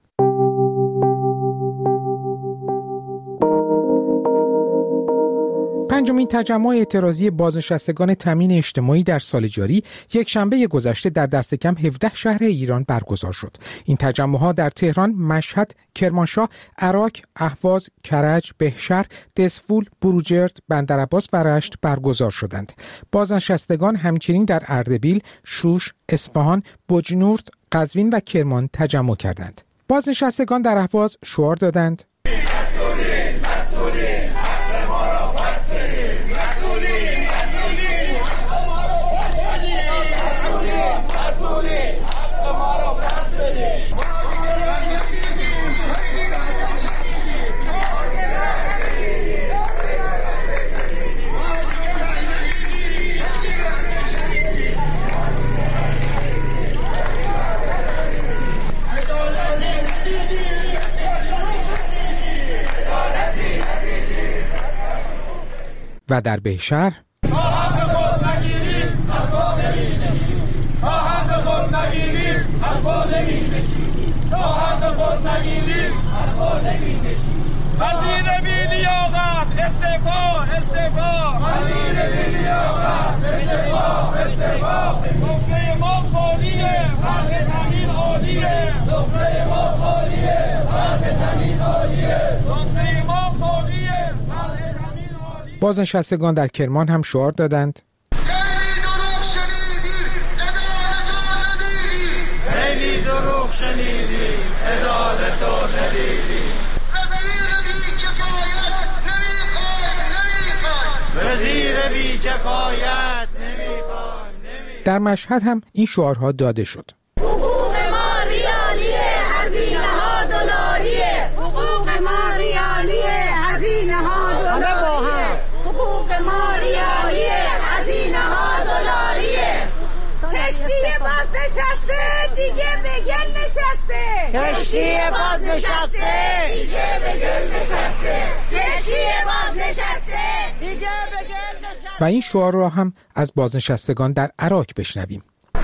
پنجمین تجمع اعتراضی بازنشستگان تامین اجتماعی در سال جاری یک شنبه گذشته در دست کم هفده شهر ایران برگزار شد. این تجمع‌ها در تهران، مشهد، کرمانشاه، عراق، اهواز، کرج، بهشهر، دسفول، بروجرد، بندرعباس و رشت برگزار شدند. بازنشستگان همچنین در اردبیل، شوش، اصفهان، بجنورد، قزوین و کرمان تجمع کردند. بازنشستگان در اهواز شعار دادند: مسئولین، مسئولین، حق ما را پس بدید. مسئولین، مسئولین، حق ما را پس بدید. مسئولین، مسئولین، حق ما را پس بدید. و در بهشهر تا حق خود نگیریم از پا نمی‌نشینیم. تا حق خود نگیریم از پا نمی‌نشینیم. تا حق خود نگیریم از پا نمی‌نشینیم. وزیر بی‌لیاقت استعفا، استعفا. وزیر بی‌لیاقت استعفا، استعفا. سفره ما خالیه، فرق تامین عالیه. سفره ما خالیه، فرق تامین عالیه. سفره ما خالیه. بازنشستگان در کرمان هم شعار دادند: خیلی دروغ شنیدیم، عدالت رو ندیدیم. خیلی دروغ شنیدیم، عدالت رو ندیدیم. وزیر بی کفایت نمیخوایم، نمیخوایم. وزیر بی کفایت نمیخوایم، نمیخوایم. در مشهد هم این شعارها داده شد: حقوق ما ریالیه، هزینه ها دلاریه. حقوق ما ریالیه، هزینه ها دلاریه. حقوق ما ریالیه، هزینه ها دلاریه. کشتی بازنشسته دیگه به گل نشسته. کشتی بازنشسته دیگه به گل نشسته. کشتی بازنشسته دیگه به گل نشسته. و این شعار را هم از بازنشستگان در عراق بشنویم: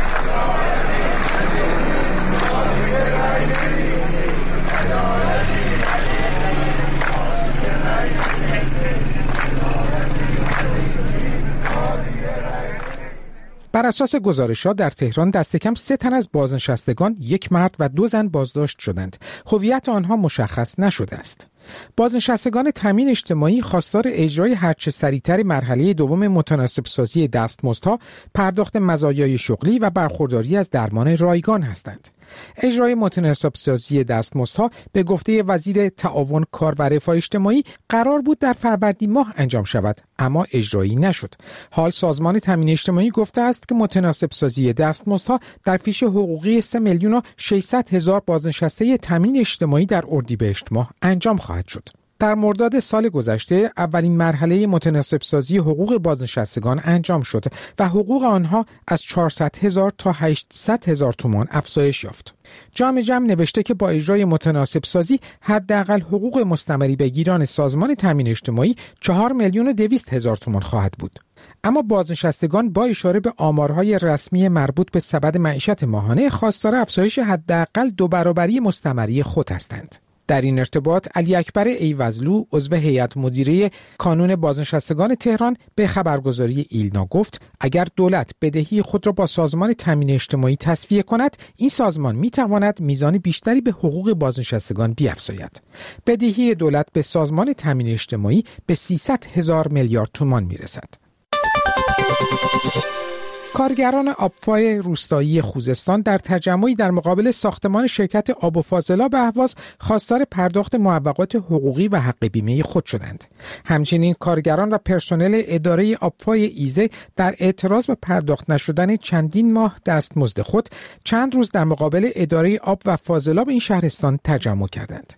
بر اساس گزارشات در تهران دست کم سه تن از بازنشستگان، یک مرد و دو زن بازداشت شدند. هویت آنها مشخص نشده است. بازنشستگان تامین اجتماعی خواستار اجرای هرچه سریعتر مرحله دوم متناسب سازی دستمزدها، پرداخت مزایای شغلی و برخورداری از درمان رایگان هستند. اجرای متناسب سازی دستمزدها به گفته وزیر تعاون کار و رفاه اجتماعی قرار بود در فروردین ماه انجام شود، اما اجرایی نشد. حال سازمان تامین اجتماعی گفته است که متناسب سازی دستمزدها در فیش حقوقی سه میلیون و ششصد هزار بازنشسته تامین اجتماعی در اردیبهشت ماه انجام خواهد شد. در مرداد سال گذشته اولین مرحله متناسب سازی حقوق بازنشستگان انجام شد و حقوق آنها از چهارصد هزار تا هشتصد هزار تومان افزایش یافت. جامع جمع نوشته که با اجرای متناسب سازی حداقل حقوق مستمری بگیران سازمان تامین اجتماعی چهار میلیون و دویست هزار تومان خواهد بود. اما بازنشستگان با اشاره به آمارهای رسمی مربوط به سبد معیشت ماهانه خواستار افزایش حداقل دو برابری مستمری خود هستند. در این ارتباط علی اکبر ایوزلو عضو هیئت مدیره کانون بازنشستگان تهران به خبرگزاری ایلنا گفت اگر دولت بدهی خود را با سازمان تامین اجتماعی تسویه کند، این سازمان میتواند میزان بیشتری به حقوق بازنشستگان بیفزاید. بدهی دولت به سازمان تامین اجتماعی به سیصد هزار میلیارد تومان میرسد. کارگران آبفای روستایی خوزستان در تجمعی در مقابل ساختمان شرکت آب و فاضلاب اهواز خواستار پرداخت معوقات حقوقی و حق بیمه خود شدند. همچنین کارگران و پرسنل اداره آبفای ایزه در اعتراض به پرداخت نشدن چندین ماه دستمزد خود چند روز در مقابل اداره آب و فاضلاب این شهرستان تجمع کردند.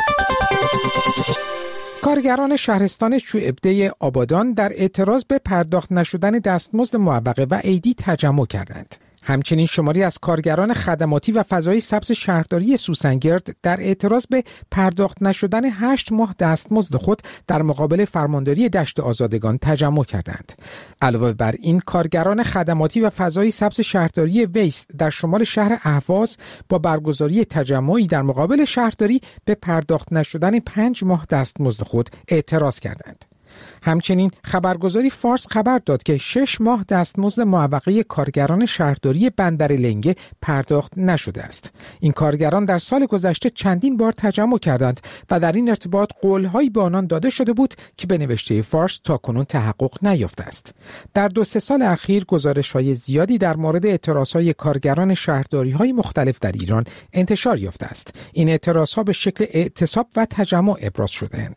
کارگران شهرستان شعبده آبادان در اعتراض به پرداخت نشدن دستمزد معوقه و عیدی تجمع کردند. همچنین شماری از کارگران خدماتی و فضای سبز شهرداری سوسنگرد در اعتراض به پرداخت نشدن هشت ماه دستمزد خود در مقابل فرمانداری دشت آزادگان تجمع کردند. علاوه بر این کارگران خدماتی و فضای سبز شهرداری ویست در شمال شهر اهواز با برگزاری تجمعی در مقابل شهرداری به پرداخت نشدن پنج ماه دستمزد خود اعتراض کردند. همچنین خبرگزاری فارس خبر داد که شش ماه دستمزد معوقه کارگران شهرداری بندر لنگه پرداخت نشده است. این کارگران در سال گذشته چندین بار تجمع کردند و در این ارتباط قول‌هایی به آنان داده شده بود که به نوشته فارس تاکنون تحقق نیافته است. در دو سه سال اخیر گزارش‌های زیادی در مورد اعتراض‌های کارگران شهرداری‌های مختلف در ایران انتشار یافته است. این اعتراض‌ها به شکل اعتصاب و تجمع ابراز شده‌اند.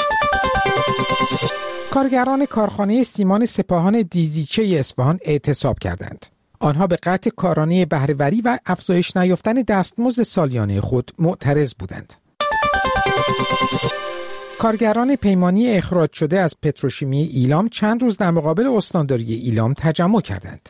کارگران کارخانه سیمان سپاهان دیزیچه اصفهان اعتصاب کردند. آنها به قطع کارانه بهره‌وری و افزایش نیافتن دستمزد سالیانه خود معترض بودند. کارگران پیمانی اخراج شده از پتروشیمی ایلام چند روز در مقابل استانداری ایلام تجمع کردند.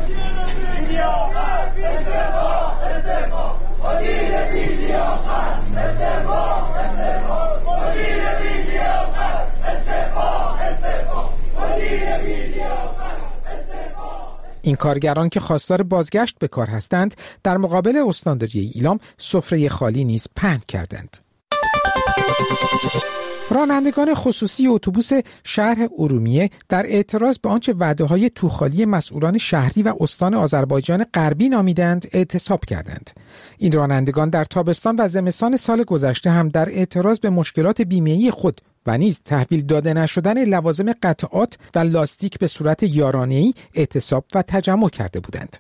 این کارگران که خواستار بازگشت به کار هستند در مقابل استانداری ایلام سفره خالی نیز پهن کردند. رانندگان خصوصی اتوبوس شهر ارومیه در اعتراض به آنچه وعده‌های توخالی مسئولان شهری و استان آذربایجان غربی نامیدند اعتصاب کردند. این رانندگان در تابستان و زمستان سال گذشته هم در اعتراض به مشکلات بیمه‌ای خود و نیز تحویل داده نشدن لوازم قطعات و لاستیک به صورت یارانه‌ای اعتصاب و تجمع کرده بودند.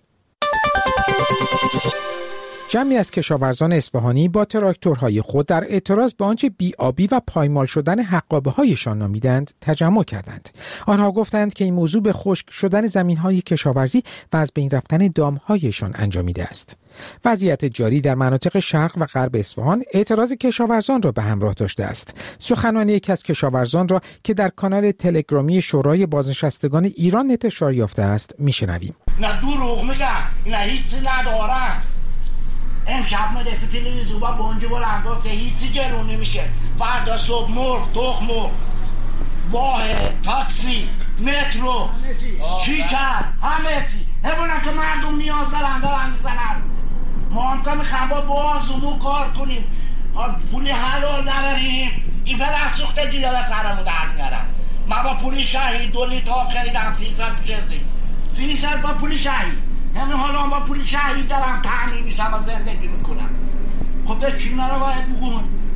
جمعی از کشاورزان اصفهانی با تراکتورهای خود در اعتراض به آنچه بی‌آبی و پایمال شدن حقابه‌هایشان نامیدند تجمع کردند. آنها گفتند که این موضوع به خشک شدن زمین‌های کشاورزی و از بین رفتن دام‌هایشان انجامیده است. وضعیت جاری در مناطق شرق و غرب اصفهان اعتراض کشاورزان را به همراه داشته است. سخنان یکی از کشاورزان را که در کانال تلگرامی شورای بازنشستگان ایران انتشار یافته است میشنویم. نه دروغ میگن، اینا هیچی ندارن. امشب مده تو تلویزیون با بونجو بلند گفت که هیچی گرون نمیشه. فردا صبح مرغ، تخم مرغ، واحد، تاکسی، مترو، شیکر، همه چی. همونن که مردم نیاز دارن دارن میزنن. ما هم که میخوام با بازمون کار کنیم، پولی حلال نداریم. این پدر سوخته دیگه سرمو در میارم. من با پولی شهید دو لیتر خریدم سیصد پیشتی. سیصد با پولی شهید. همین حالا با پولی شهید دارم تأمین میشم و زندگی میکنم. خب به کی رو باید بگون؟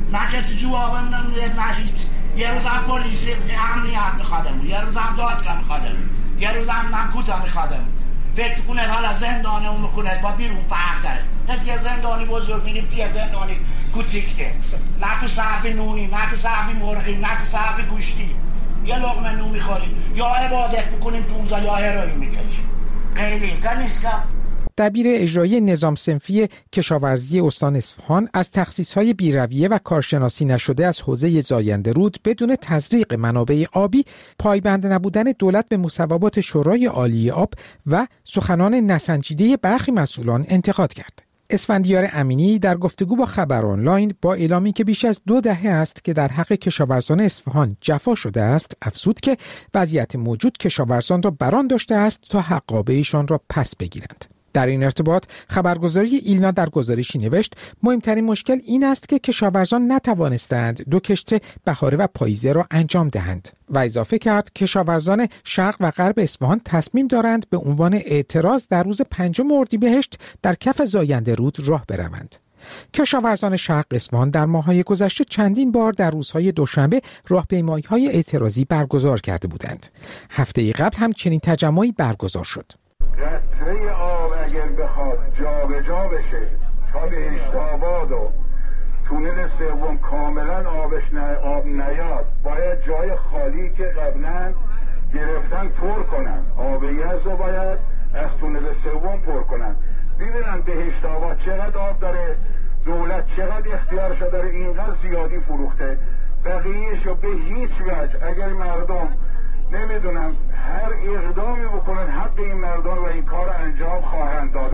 نه کسی جوابم نمیده، نه هیچ. یه روز هم پلیسی امنیت میخوادم، یه روز هم دادگاه میخوادم، یه روز هم نمکوتا میخوادم. فکر کنید حالا زندانه اون میکنید با بیرون فرق داره. از یه زندانی بزرگ میریم یه زندانی کوچیکه، نه تو صحبی نونی، نه تو صحبی مرغی، نه تو صحبی گوشتی. یه لقمه نون میخوریم یا عبادت میکنیم تو اونجا یا هروئین میکشیم. خیلی که نیست که. دبیر اجرایی نظام صنفی کشاورزی استان اصفهان از تخصیص‌های بی‌رویه و کارشناسی نشده از حوزه زاینده رود بدون تزریق منابع آبی، پایبند نبودن دولت به مصوبات شورای عالی آب و سخنان نسنجیده برخی مسئولان انتقاد کرد. اسفندیار امینی در گفتگو با خبر آنلاین با اعلامی که بیش از دو دهه است که در حق کشاورزان اصفهان جفا شده است، افزود که وضعیت موجود کشاورزان را بران داشته است تا حقابه‌شان را پس بگیرند. در این ارتباط خبرگزاری ایلنا در گزارشی نوشت مهمترین مشکل این است که کشاورزان نتوانستند دو کشت بهاره و پاییزه را انجام دهند و اضافه کرد کشاورزان شرق و غرب اصفهان تصمیم دارند به عنوان اعتراض در روز پنجم اردیبهشت در کف زاینده رود راه بروند. کشاورزان شرق اصفهان در ماه‌های گذشته چندین بار در روزهای دوشنبه راهپیمایی‌های اعتراضی برگزار کرده بودند. هفته قبل هم چنین تجمعی برگزار شد. قطره آب اگر بخواد جا به جا بشه تا بهشت آباد و تونل سوم کاملا آبش نه آب نیاد، باید جای خالی که قبلا گرفتن پر کنن، آب یز رو باید از تونل سوم پر کنن. ببینن بهشت آباد چقدر آب داره، دولت چقدر اختیارش داره، اینقدر زیادی فروخته، بقیه‌شو به هیچ وجه اگر مردم نمیدونم هر اقدامی بکنن حق این مردم و این کار انجام خواهند داد.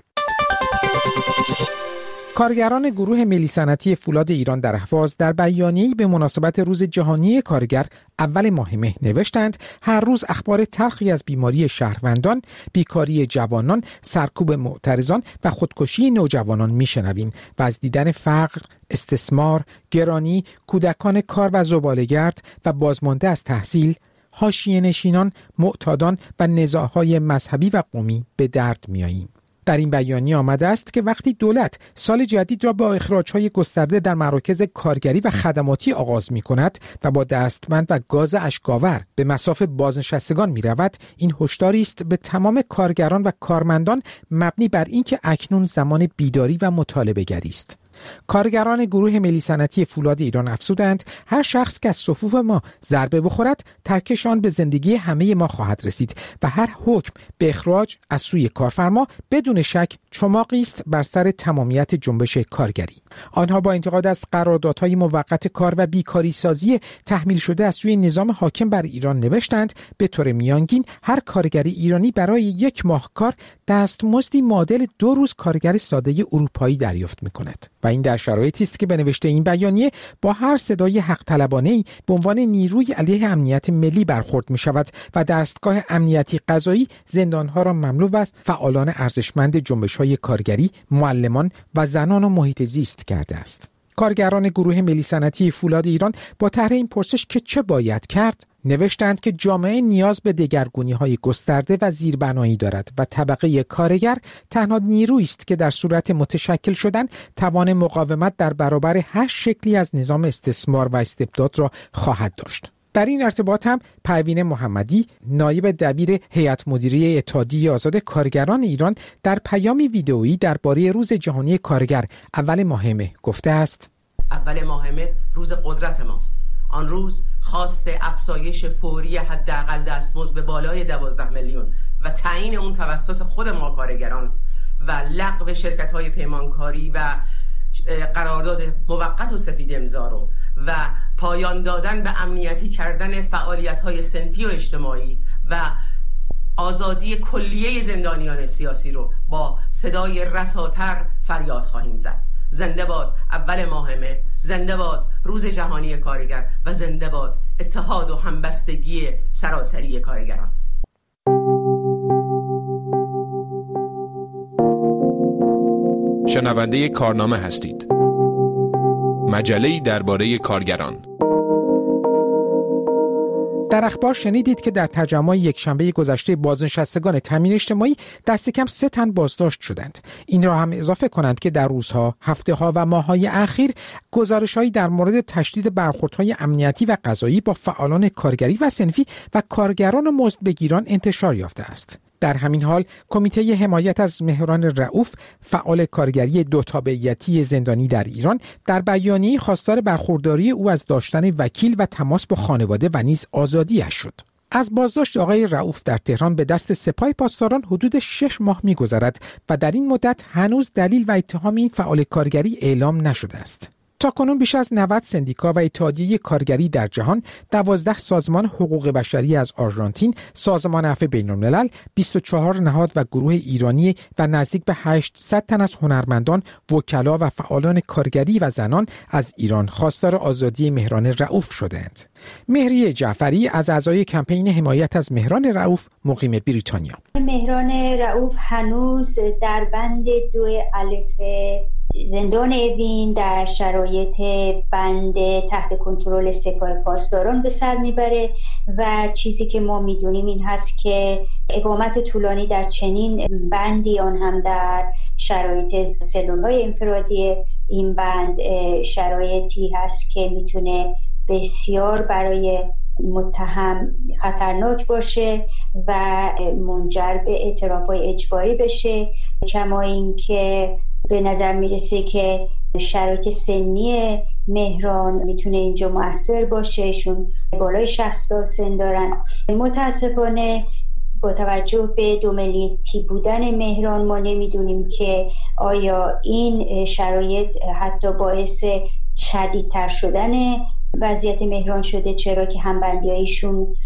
کارگران گروه ملی صنعتی فولاد ایران در اهواز در بیانیه‌ای به مناسبت روز جهانی کارگر اول ماه مه نوشتند هر روز اخبار تلخی از بیماری شهروندان، بیکاری جوانان، سرکوب معترضان و خودکشی نوجوانان میشنویم و از دیدن فقر، استثمار، گرانی، کودکان کار و زباله‌گرد و بازمانده از تحصیل، حاشیه نشینان، معتادان و نزاع‌های مذهبی و قومی به درد میاییم. در این بیانیه آمده است که وقتی دولت سال جدید را با اخراج‌های گسترده در مراکز کارگری و خدماتی آغاز می‌کند و با دستبند و گاز اشک‌آور به مصاف بازنشستگان می‌رود، این هشداری است به تمام کارگران و کارمندان مبنی بر اینکه اکنون زمان بیداری و مطالبه‌گری است. کارگران گروه ملی صنعتی فولاد ایران افزودند هر شخص که از صفوف ما ضربه بخورد ترکش آن به زندگی همه ما خواهد رسید و هر حکم به اخراج از سوی کارفرما بدون شک چماقی است بر سر تمامیت جنبش کارگری. آنها با انتقاد از قراردادهای موقت کار و بیکاری سازی تحمیل شده از سوی نظام حاکم بر ایران نوشتند به طور میانگین هر کارگری ایرانی برای یک ماه کار دستمزدی معادل دو روز کارگر ساده اروپایی دریافت می‌کند. و این در شرایطی است که به نوشته این بیانیه با هر صدای حق طلبانه‌ای به عنوان نیروی علیه امنیت ملی برخورد می شود و دستگاه امنیتی قضایی زندانها را مملو از فعالان ارزشمند جنبش‌های کارگری، معلمان و زنان و محیط زیست کرده است. کارگران گروه ملی صنعتی فولاد ایران با طرح این پرسش که چه باید کرد نوشتند که جامعه نیاز به دگرگونی‌های گسترده و زیربنایی دارد و طبقه کارگر تنها نیرویی است که در صورت متشکل شدن توان مقاومت در برابر هر شکلی از نظام استثمار و استبداد را خواهد داشت. در این ارتباط هم پروین محمدی نایب دبیر هیئت مدیره اتحادیه آزاد کارگران ایران در پیامی ویدئویی درباره روز جهانی کارگر اول ماه مه گفته است: اول ماه مه روز قدرت ماست. آن روز خواست افزایش فوری حداقل دستمزد به بالای دوازده میلیون و تعیین اون توسط خود ما کارگران و لغو شرکت‌های پیمانکاری و قرارداد موقت و سفید امضا رو و پایان دادن به امنیتی کردن فعالیت‌های صنفی و اجتماعی و آزادی کلیه زندانیان سیاسی رو با صدای رساتر فریاد خواهیم زد. زنده باد اول ماه مه، زنده باد روز جهانی کارگر و زنده باد اتحاد و همبستگی سراسری کارگران. شنونده کارنامه هستید. مجله‌ای درباره کارگران. در اخبار شنیدید که در تجمع یکشنبه گذشته بازنشستگان تامین اجتماعی دست کم سه تن بازداشت شدند. این را هم اضافه کنند که در روزها، هفته‌ها و ماه‌های اخیر گزارش‌هایی در مورد تشدید برخوردهای امنیتی و قضایی با فعالان کارگری و صنفی و کارگران مزدبگیران انتشار یافته است. در همین حال کمیته حمایت از مهران رؤوف، فعال کارگری دو تابعیتی زندانی در ایران، در بیانیه‌ای خواستار برخورداری او از داشتن وکیل و تماس با خانواده و نیز آزادی‌اش شد. از بازداشت آقای رؤوف در تهران به دست سپاه پاسداران حدود شش ماه می‌گذرد و در این مدت هنوز دلیل و اتهام این فعال کارگری اعلام نشده است. تاکنون بیش از نود سندیکا و اتحادیه کارگری در جهان، دوازده سازمان حقوق بشری از آرژانتین، سازمان عفو بین‌الملل، بیست و چهار نهاد و گروه ایرانی و نزدیک به هشتصد تن از هنرمندان، وکلا و فعالان کارگری و زنان از ایران خواستار آزادی مهران رؤوف شدند. مهریه جعفری از اعضای کمپین حمایت از مهران رؤوف مقیم بریتانیا: مهران رؤوف هنوز در بند دو الف زندان اوین در شرایط بند تحت کنترل سپاه پاسداران به سر میبره و چیزی که ما میدونیم این هست که اقامت طولانی در چنین بندی، آن هم در شرایط سلول‌های انفرادی این بند، شرایطی هست که میتونه بسیار برای متهم خطرناک باشه و منجر به اعتراف‌های اجباری بشه. کما این که به نظر میرسه که شرایط سنی مهران میتونه اینجا مؤثر باشه، ایشون بالای شصت سال سن دارن. متاسفانه با توجه به دو ملیتی بودن مهران ما نمیدونیم که آیا این شرایط حتی باعث شدیدتر شدن وضعیت مهران شده، چرا که همبندیایشون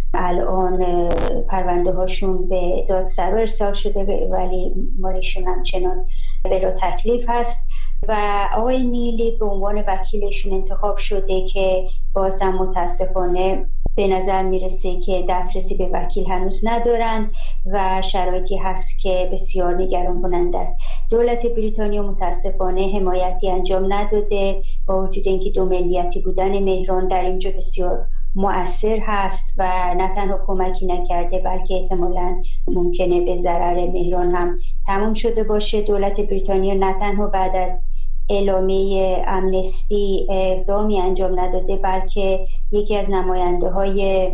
الان پرونده هاشون به دادسرا ارسال شده ولی مالیشون همچنان بلا تکلیف هست و آقای نیلی به عنوان وکیلشون انتخاب شده که بازم متاسفانه به نظر میرسه که دسترسی به وکیل هنوز ندارن و شرایطی هست که بسیار نگران کننده است. دولت بریتانیا متاسفانه حمایتی انجام نداده، با وجود اینکه دو ملیتی بودن مهران در اینجا بسیار مؤثر هست و نه تنها کمکی نکرده بلکه احتمالاً ممکنه به ضرر مهران هم تموم شده باشه. دولت بریتانیا نه تنها بعد از اعلامیه امنستی اقدامی انجام نداده بلکه یکی از نماینده های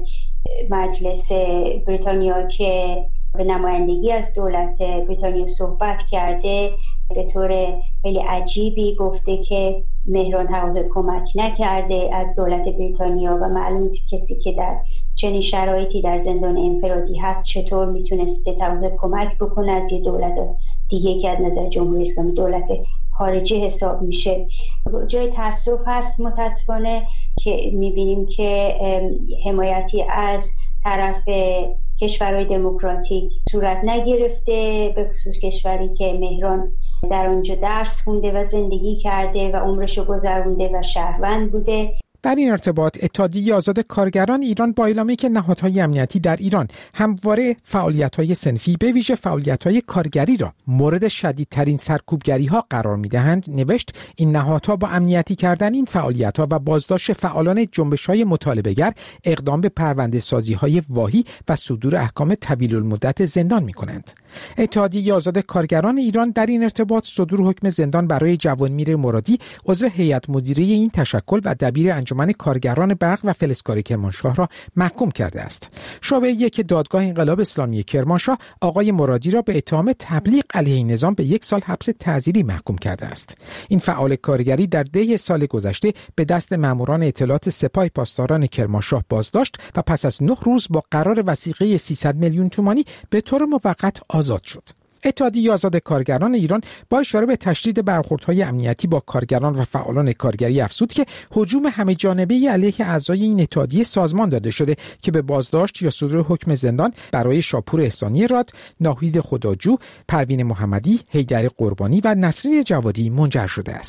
مجلس بریتانیا که به نمایندگی از دولت بریتانیا صحبت کرده به طور خیلی عجیبی گفته که مهران تقاضای کمک نکرده از دولت بریتانیا و معلوم کسی که در چنین شرایطی در زندان انفرادی هست چطور میتونسته تقاضای کمک بکنه از یه دولت دیگه که از نظر جمهوری اسلامی دولت خارجی حساب میشه. جای تأسف هست متاسفانه که میبینیم که حمایتی از طرف کشورهای دموکراتیک صورت نگرفته، به خصوص کشوری که مهران در آنجا درس خونده و زندگی کرده و عمرشو گذرونده و شهروند بوده. در این ارتباط اتحادیه آزاد کارگران ایران با اعلامیه‌ای که نهادهای امنیتی در ایران همواره فعالیت‌های صنفی به ویژه فعالیت‌های کارگری را مورد شدیدترین سرکوبگری‌ها قرار می‌دهند نوشت این نهادها با امنیتی کردن این فعالیت‌ها و بازداشت فعالان جنبش‌های مطالبه‌گر اقدام به پرونده‌سازی‌های واهی و صدور احکام طویل المدت زندان می‌کنند. اتحادیه آزاد کارگران ایران در این ارتباط صدور حکم زندان برای جوانمیر مرادی عضو هیئت مدیره این تشکل و دبیر انجمن کارگران برق و فلزکاری کرمانشاه را محکوم کرده است. شعبه یک دادگاه انقلاب اسلامی کرمانشاه آقای مرادی را به اتهام تبلیغ علیه نظام به یک سال حبس تعزیری محکوم کرده است. این فعال کارگری در دی سال گذشته به دست ماموران اطلاعات سپاه پاسداران کرمانشاه بازداشت و پس از نه روز با قرار وثیقه سیصد میلیون تومانی به طور موقت آزاد شد. اتحادیه آزاد کارگران ایران با اشاره به تشدید برخوردهای امنیتی با کارگران و فعالان کارگری افزود که هجوم همه جانبه‌ای علیه اعضای این اتحادیه سازمان داده شده که به بازداشت یا صدور حکم زندان برای شاپور احسانی راد، ناهید خداجو، پروین محمدی، حیدر قربانی و نسرین جوادی منجر شده است.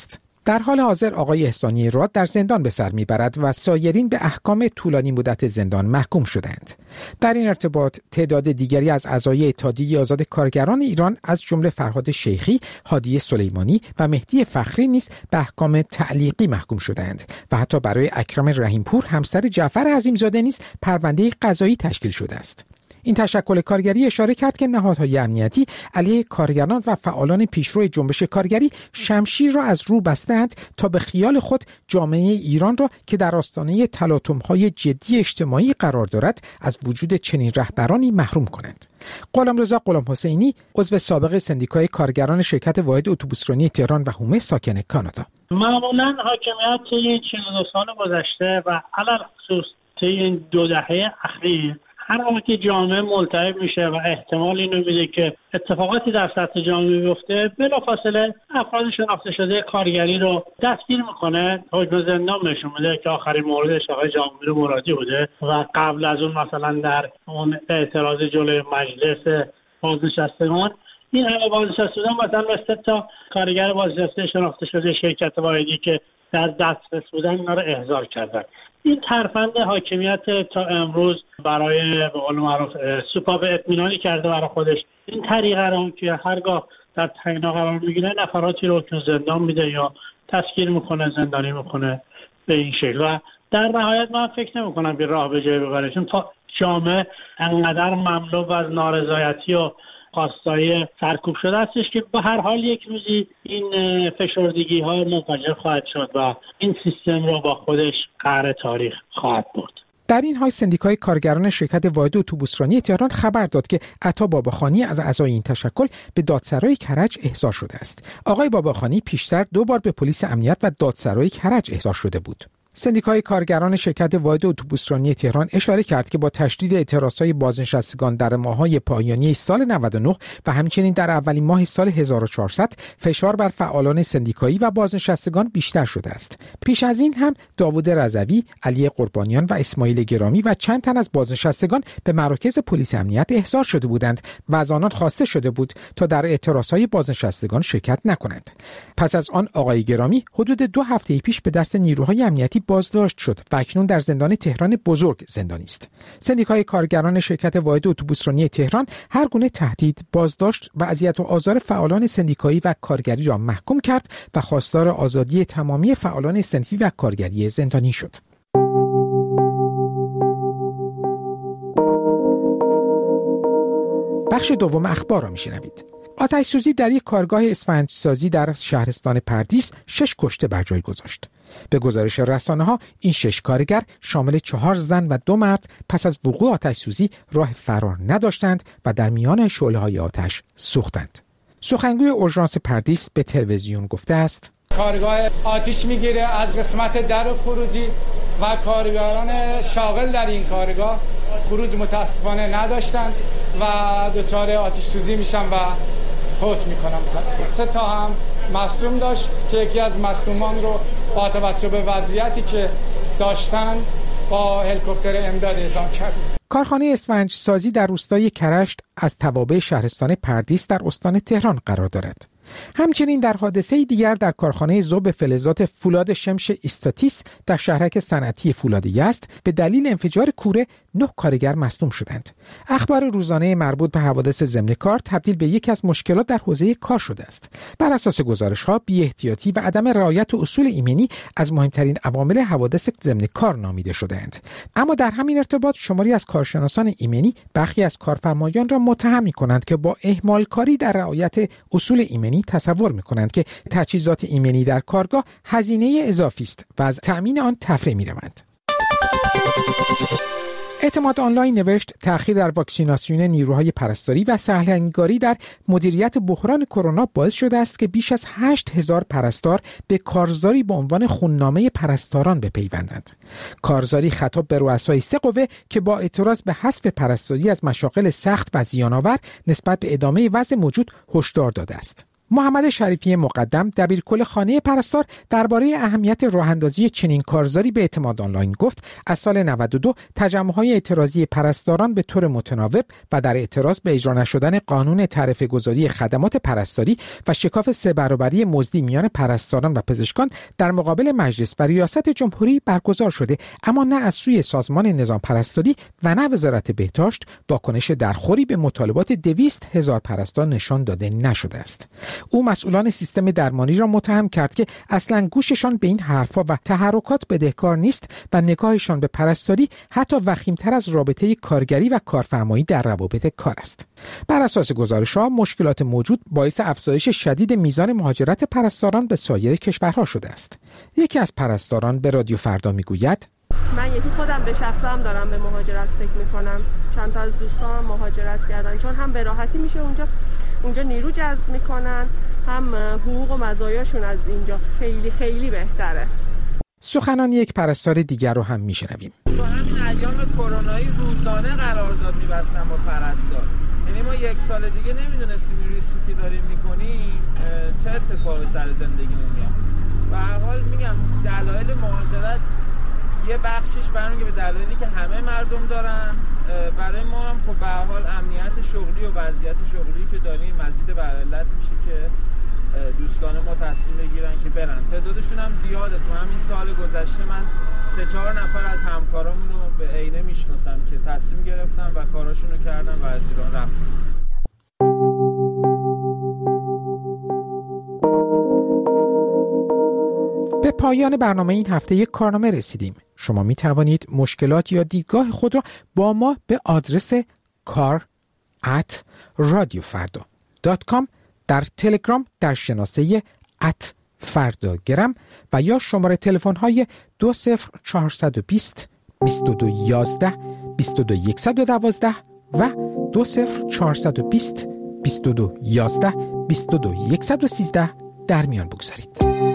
در حال حاضر آقای احسانی راد در زندان به سر میبرد و سایرین به احکام طولانی مدت زندان محکوم شدند. در این ارتباط تعداد دیگری از اعضای اتحادیه آزاد کارگران ایران از جمله فرهاد شیخی، هادی سلیمانی و مهدی فخری نیز به احکام تعلیقی محکوم شدند و حتی برای اکرم رحیمپور همسر جعفر عظیمزاده نیز پرونده قضایی تشکیل شده است. این تشکل کارگری اشاره کرد که نهادهای امنیتی علیه کارگران و فعالان پیشرو جنبش کارگری شمشیر را از رو بستند تا به خیال خود جامعه ایران را که در آستانه تلاطم‌های جدی اجتماعی قرار دارد از وجود چنین رهبرانی محروم کنند. غلامرضا غلامحسینی عضو سابق سندیکای کارگران شرکت واحد اتوبوسرانی تهران و هومه ساکن کانادا: معمولاً حاکمیت طی چهل و دو سال گذشته و علل خصوص طی این دو دهه اخیر هر وقت که جامعه ملتهب میشه و احتمال اینو میده که اتفاقاتی در سطح جامعه بیفته، بلافاصله افراد شناخته شده کارگری رو دستگیر میکنه، حکم زندان بهشون میده که آخرین موردش آقای جهانگیر مرادی بوده و قبل از اون مثلا در اون اعتراض جلوی مجلس بازنشستگان این همه بازنشسته مثلا مثل تا کارگر بازنشسته شناخته شده شرکت واحدی که در دسترس بودن اینا رو احضار کردن. این ترفند حاکمیت تا امروز برای به قول معروف سوپاپ اطمینانی کرده برای خودش. این طریقه رو که هرگاه در تنگنا قرار میگیره نفراتی رو که زندان میده یا تسکیر میکنه، زندانی میکنه به این شکل و در نهایت من فکر نمیکنم که راه به جای ببره، چون تا جامعه انقدر مملو از نارضایتی و خواستای سرکوب شده هستش که به هر حال یک روزی این فشردگی ها منفجر خواهد شد و این سیستم رو با خودش قهر تاریخ خواهد برد. در این حال سندیکای کارگران شرکت واحد اتوبوسرانی تهران خبر داد که عطا باباخانی از اعضای این تشکل به دادسرای کرج احضار شده است. آقای باباخانی پیشتر دو بار به پلیس امنیت و دادسرای کرج احضار شده بود. سندیکای کارگران شرکت واحد اتوبوسرانی تهران اشاره کرد که با تشدید اعتراضهای بازنشستگان در ماه‌های پایانی سال نود و نه و همچنین در اولین ماه سال هزار و چهارصد فشار بر فعالان سندیکایی و بازنشستگان بیشتر شده است. پیش از این هم داوود رضوی، علی قربانیان و اسماعیل گرامی و چند تن از بازنشستگان به مراکز پلیس امنیت احضار شده بودند و از آنان خواسته شده بود تا در اعتراضهای بازنشستگان شرکت نکنند. پس از آن آقای گرامی حدود دو هفته پیش به دست نیروهای امنیتی بازداشت شد و اکنون در زندان تهران بزرگ زندانی است. سندیکای کارگران شرکت واحد اتوبوسرانی تهران هر گونه تهدید، بازداشت و اذیت و آزار فعالان سندیکایی و کارگری را محکوم کرد و خواستار آزادی تمامی فعالان صنفی و کارگری زندانی شد. بخش دوم اخبار را میشنوید. آتش سوزی در یک کارگاه اسفنجسازی در شهرستان پردیس شش کشته بر جای گذاشت. به گزارش رسانه‌ها این شش کارگر شامل چهار زن و دو مرد پس از وقوع آتش سوزی راه فرار نداشتند و در میان شعله‌های آتش سوختند. سخنگوی اورژانس پردیس به تلویزیون گفته است: کارگاه آتش میگیره از قسمت در خروجی و کارگران شاغل در این کارگاه خروج متاسفانه نداشتند و دچار آتش سوزی میشن و فوت میکنن. متاسفانه سه تا هم مصدوم داشت که یکی از مصدومان رو با توجه به وضعیتی که داشتن با هلیکوپتر امداد اعزام کرد. کارخانه اسفنج سازی در روستای کرشت از توابع شهرستان پردیس در استان تهران قرار دارد. همچنین در حادثه دیگر در کارخانه ذوب فلزات فولاد شمش استاتیس در شهرک صنعتی فولاد یزد به دلیل انفجار کوره نه کارگر مصدوم شدند. اخبار روزانه مربوط به حوادث ضمن کار تبدیل به یکی از مشکلات در حوزه کار شده است. بر اساس گزارش‌ها بی‌احتیاطی و عدم رعایت اصول ایمنی از مهمترین عوامل حوادث ضمن کار نامیده شده‌اند. اما در همین ارتباط شماری از کارشناسان ایمنی برخی از کارفرمایان را متهم می‌کنند که با اهمالکاری در رعایت اصول ایمنی تصور می‌کنند که تجهیزات ایمنی در کارگاه هزینه اضافی است و از تأمین آن تفریح می‌روند. اعتماد آنلاین نوشت تأخیر در واکسیناسیون نیروهای پرستاری و سهل‌انگاری در مدیریت بحران کرونا باعث شده است که بیش از هشت هزار پرستار به کارزاری با عنوان خوننامه پرستاران بپیوندند. کارزاری خطاب به رؤسای سه قوه که با اعتراض به حذف پرستاری از مشاغل سخت و زیان‌آور نسبت به ادامه وضع موجود هشدار داده است. محمد شریفی مقدم دبیرکل خانه پرستار درباره اهمیت راه‌اندازی چنین کارزاری به اعتماد آنلاین گفت از سال نود و دو تجمع‌های اعتراضی پرستاران به طور متناوب و در اعتراض به اجرا نشدن قانون تعرفه‌گذاری خدمات پرستاری و شکاف سه برابری مزدی میان پرستاران و پزشکان در مقابل مجلس و ریاست جمهوری برگزار شده، اما نه از سوی سازمان نظام پرستاری و نه وزارت بهداشت واکنش درخوری به مطالبات دویست هزار پرستار نشان داده نشده است. او مسئولان سیستم درمانی را متهم کرد که اصلا گوششان به این حرفا و تحرکات بدهکار نیست و نگاهشان به پرستاری حتی وخیم‌تر از رابطه کارگری و کارفرمایی در روابط کار است. بر اساس گزارش‌ها مشکلات موجود باعث افزایش شدید میزان مهاجرت پرستاران به سایر کشورها شده است. یکی از پرستاران به رادیو فردا میگوید: من یکی خودم به شخصم دارم به مهاجرت فکر میکنم. چند تا از دوستانم مهاجرت کردن چون هم به راحتی میشه اونجا اونجا نیرو جذب میکنن، هم حقوق و مزایاشون از اینجا خیلی خیلی بهتره. سخنان یک پرستار دیگر رو هم میشنویم. تو همین ایام کرونایی روزانه قرارداد می‌بستم با پرستار. یعنی ما یک سال دیگه نمیدونستیم ریسکی که داریم میکنیم چه اتفاقی سر زندگیمون میاد. به هر حال میگم دلایل مهاجرت یه بخشش برمیگه به دلایلی که همه مردم دارن. برای ما هم خب به هر حال امنیت شغلی و وضعیت شغلی که داریم مزید بر علت میشه که دوستان ما تصمیم بگیرن که برن. تعدادشون هم زیاده. تو همین سال گذشته من سه چهار نفر از همکارامون رو به عینه میشناسم که تصمیم گرفتن و کاراشون رو کردن و از ایران رفتن. به پایان برنامه این هفته یک کارنامه رسیدیم. شما می توانید مشکلات یا دیدگاه خود را با ما به آدرس کار ات رادیو فردا دات کام در تلگرام در شناسه ات فرداگرم و یا شماره تلفن های دو صفر چهارصد و بیست بیست و دو یازده بیست و دو صد و دوازده و دو صفر چهارصد و بیست بیست و دو یازده بیست و دو صد و سیزده در میان بگذارید.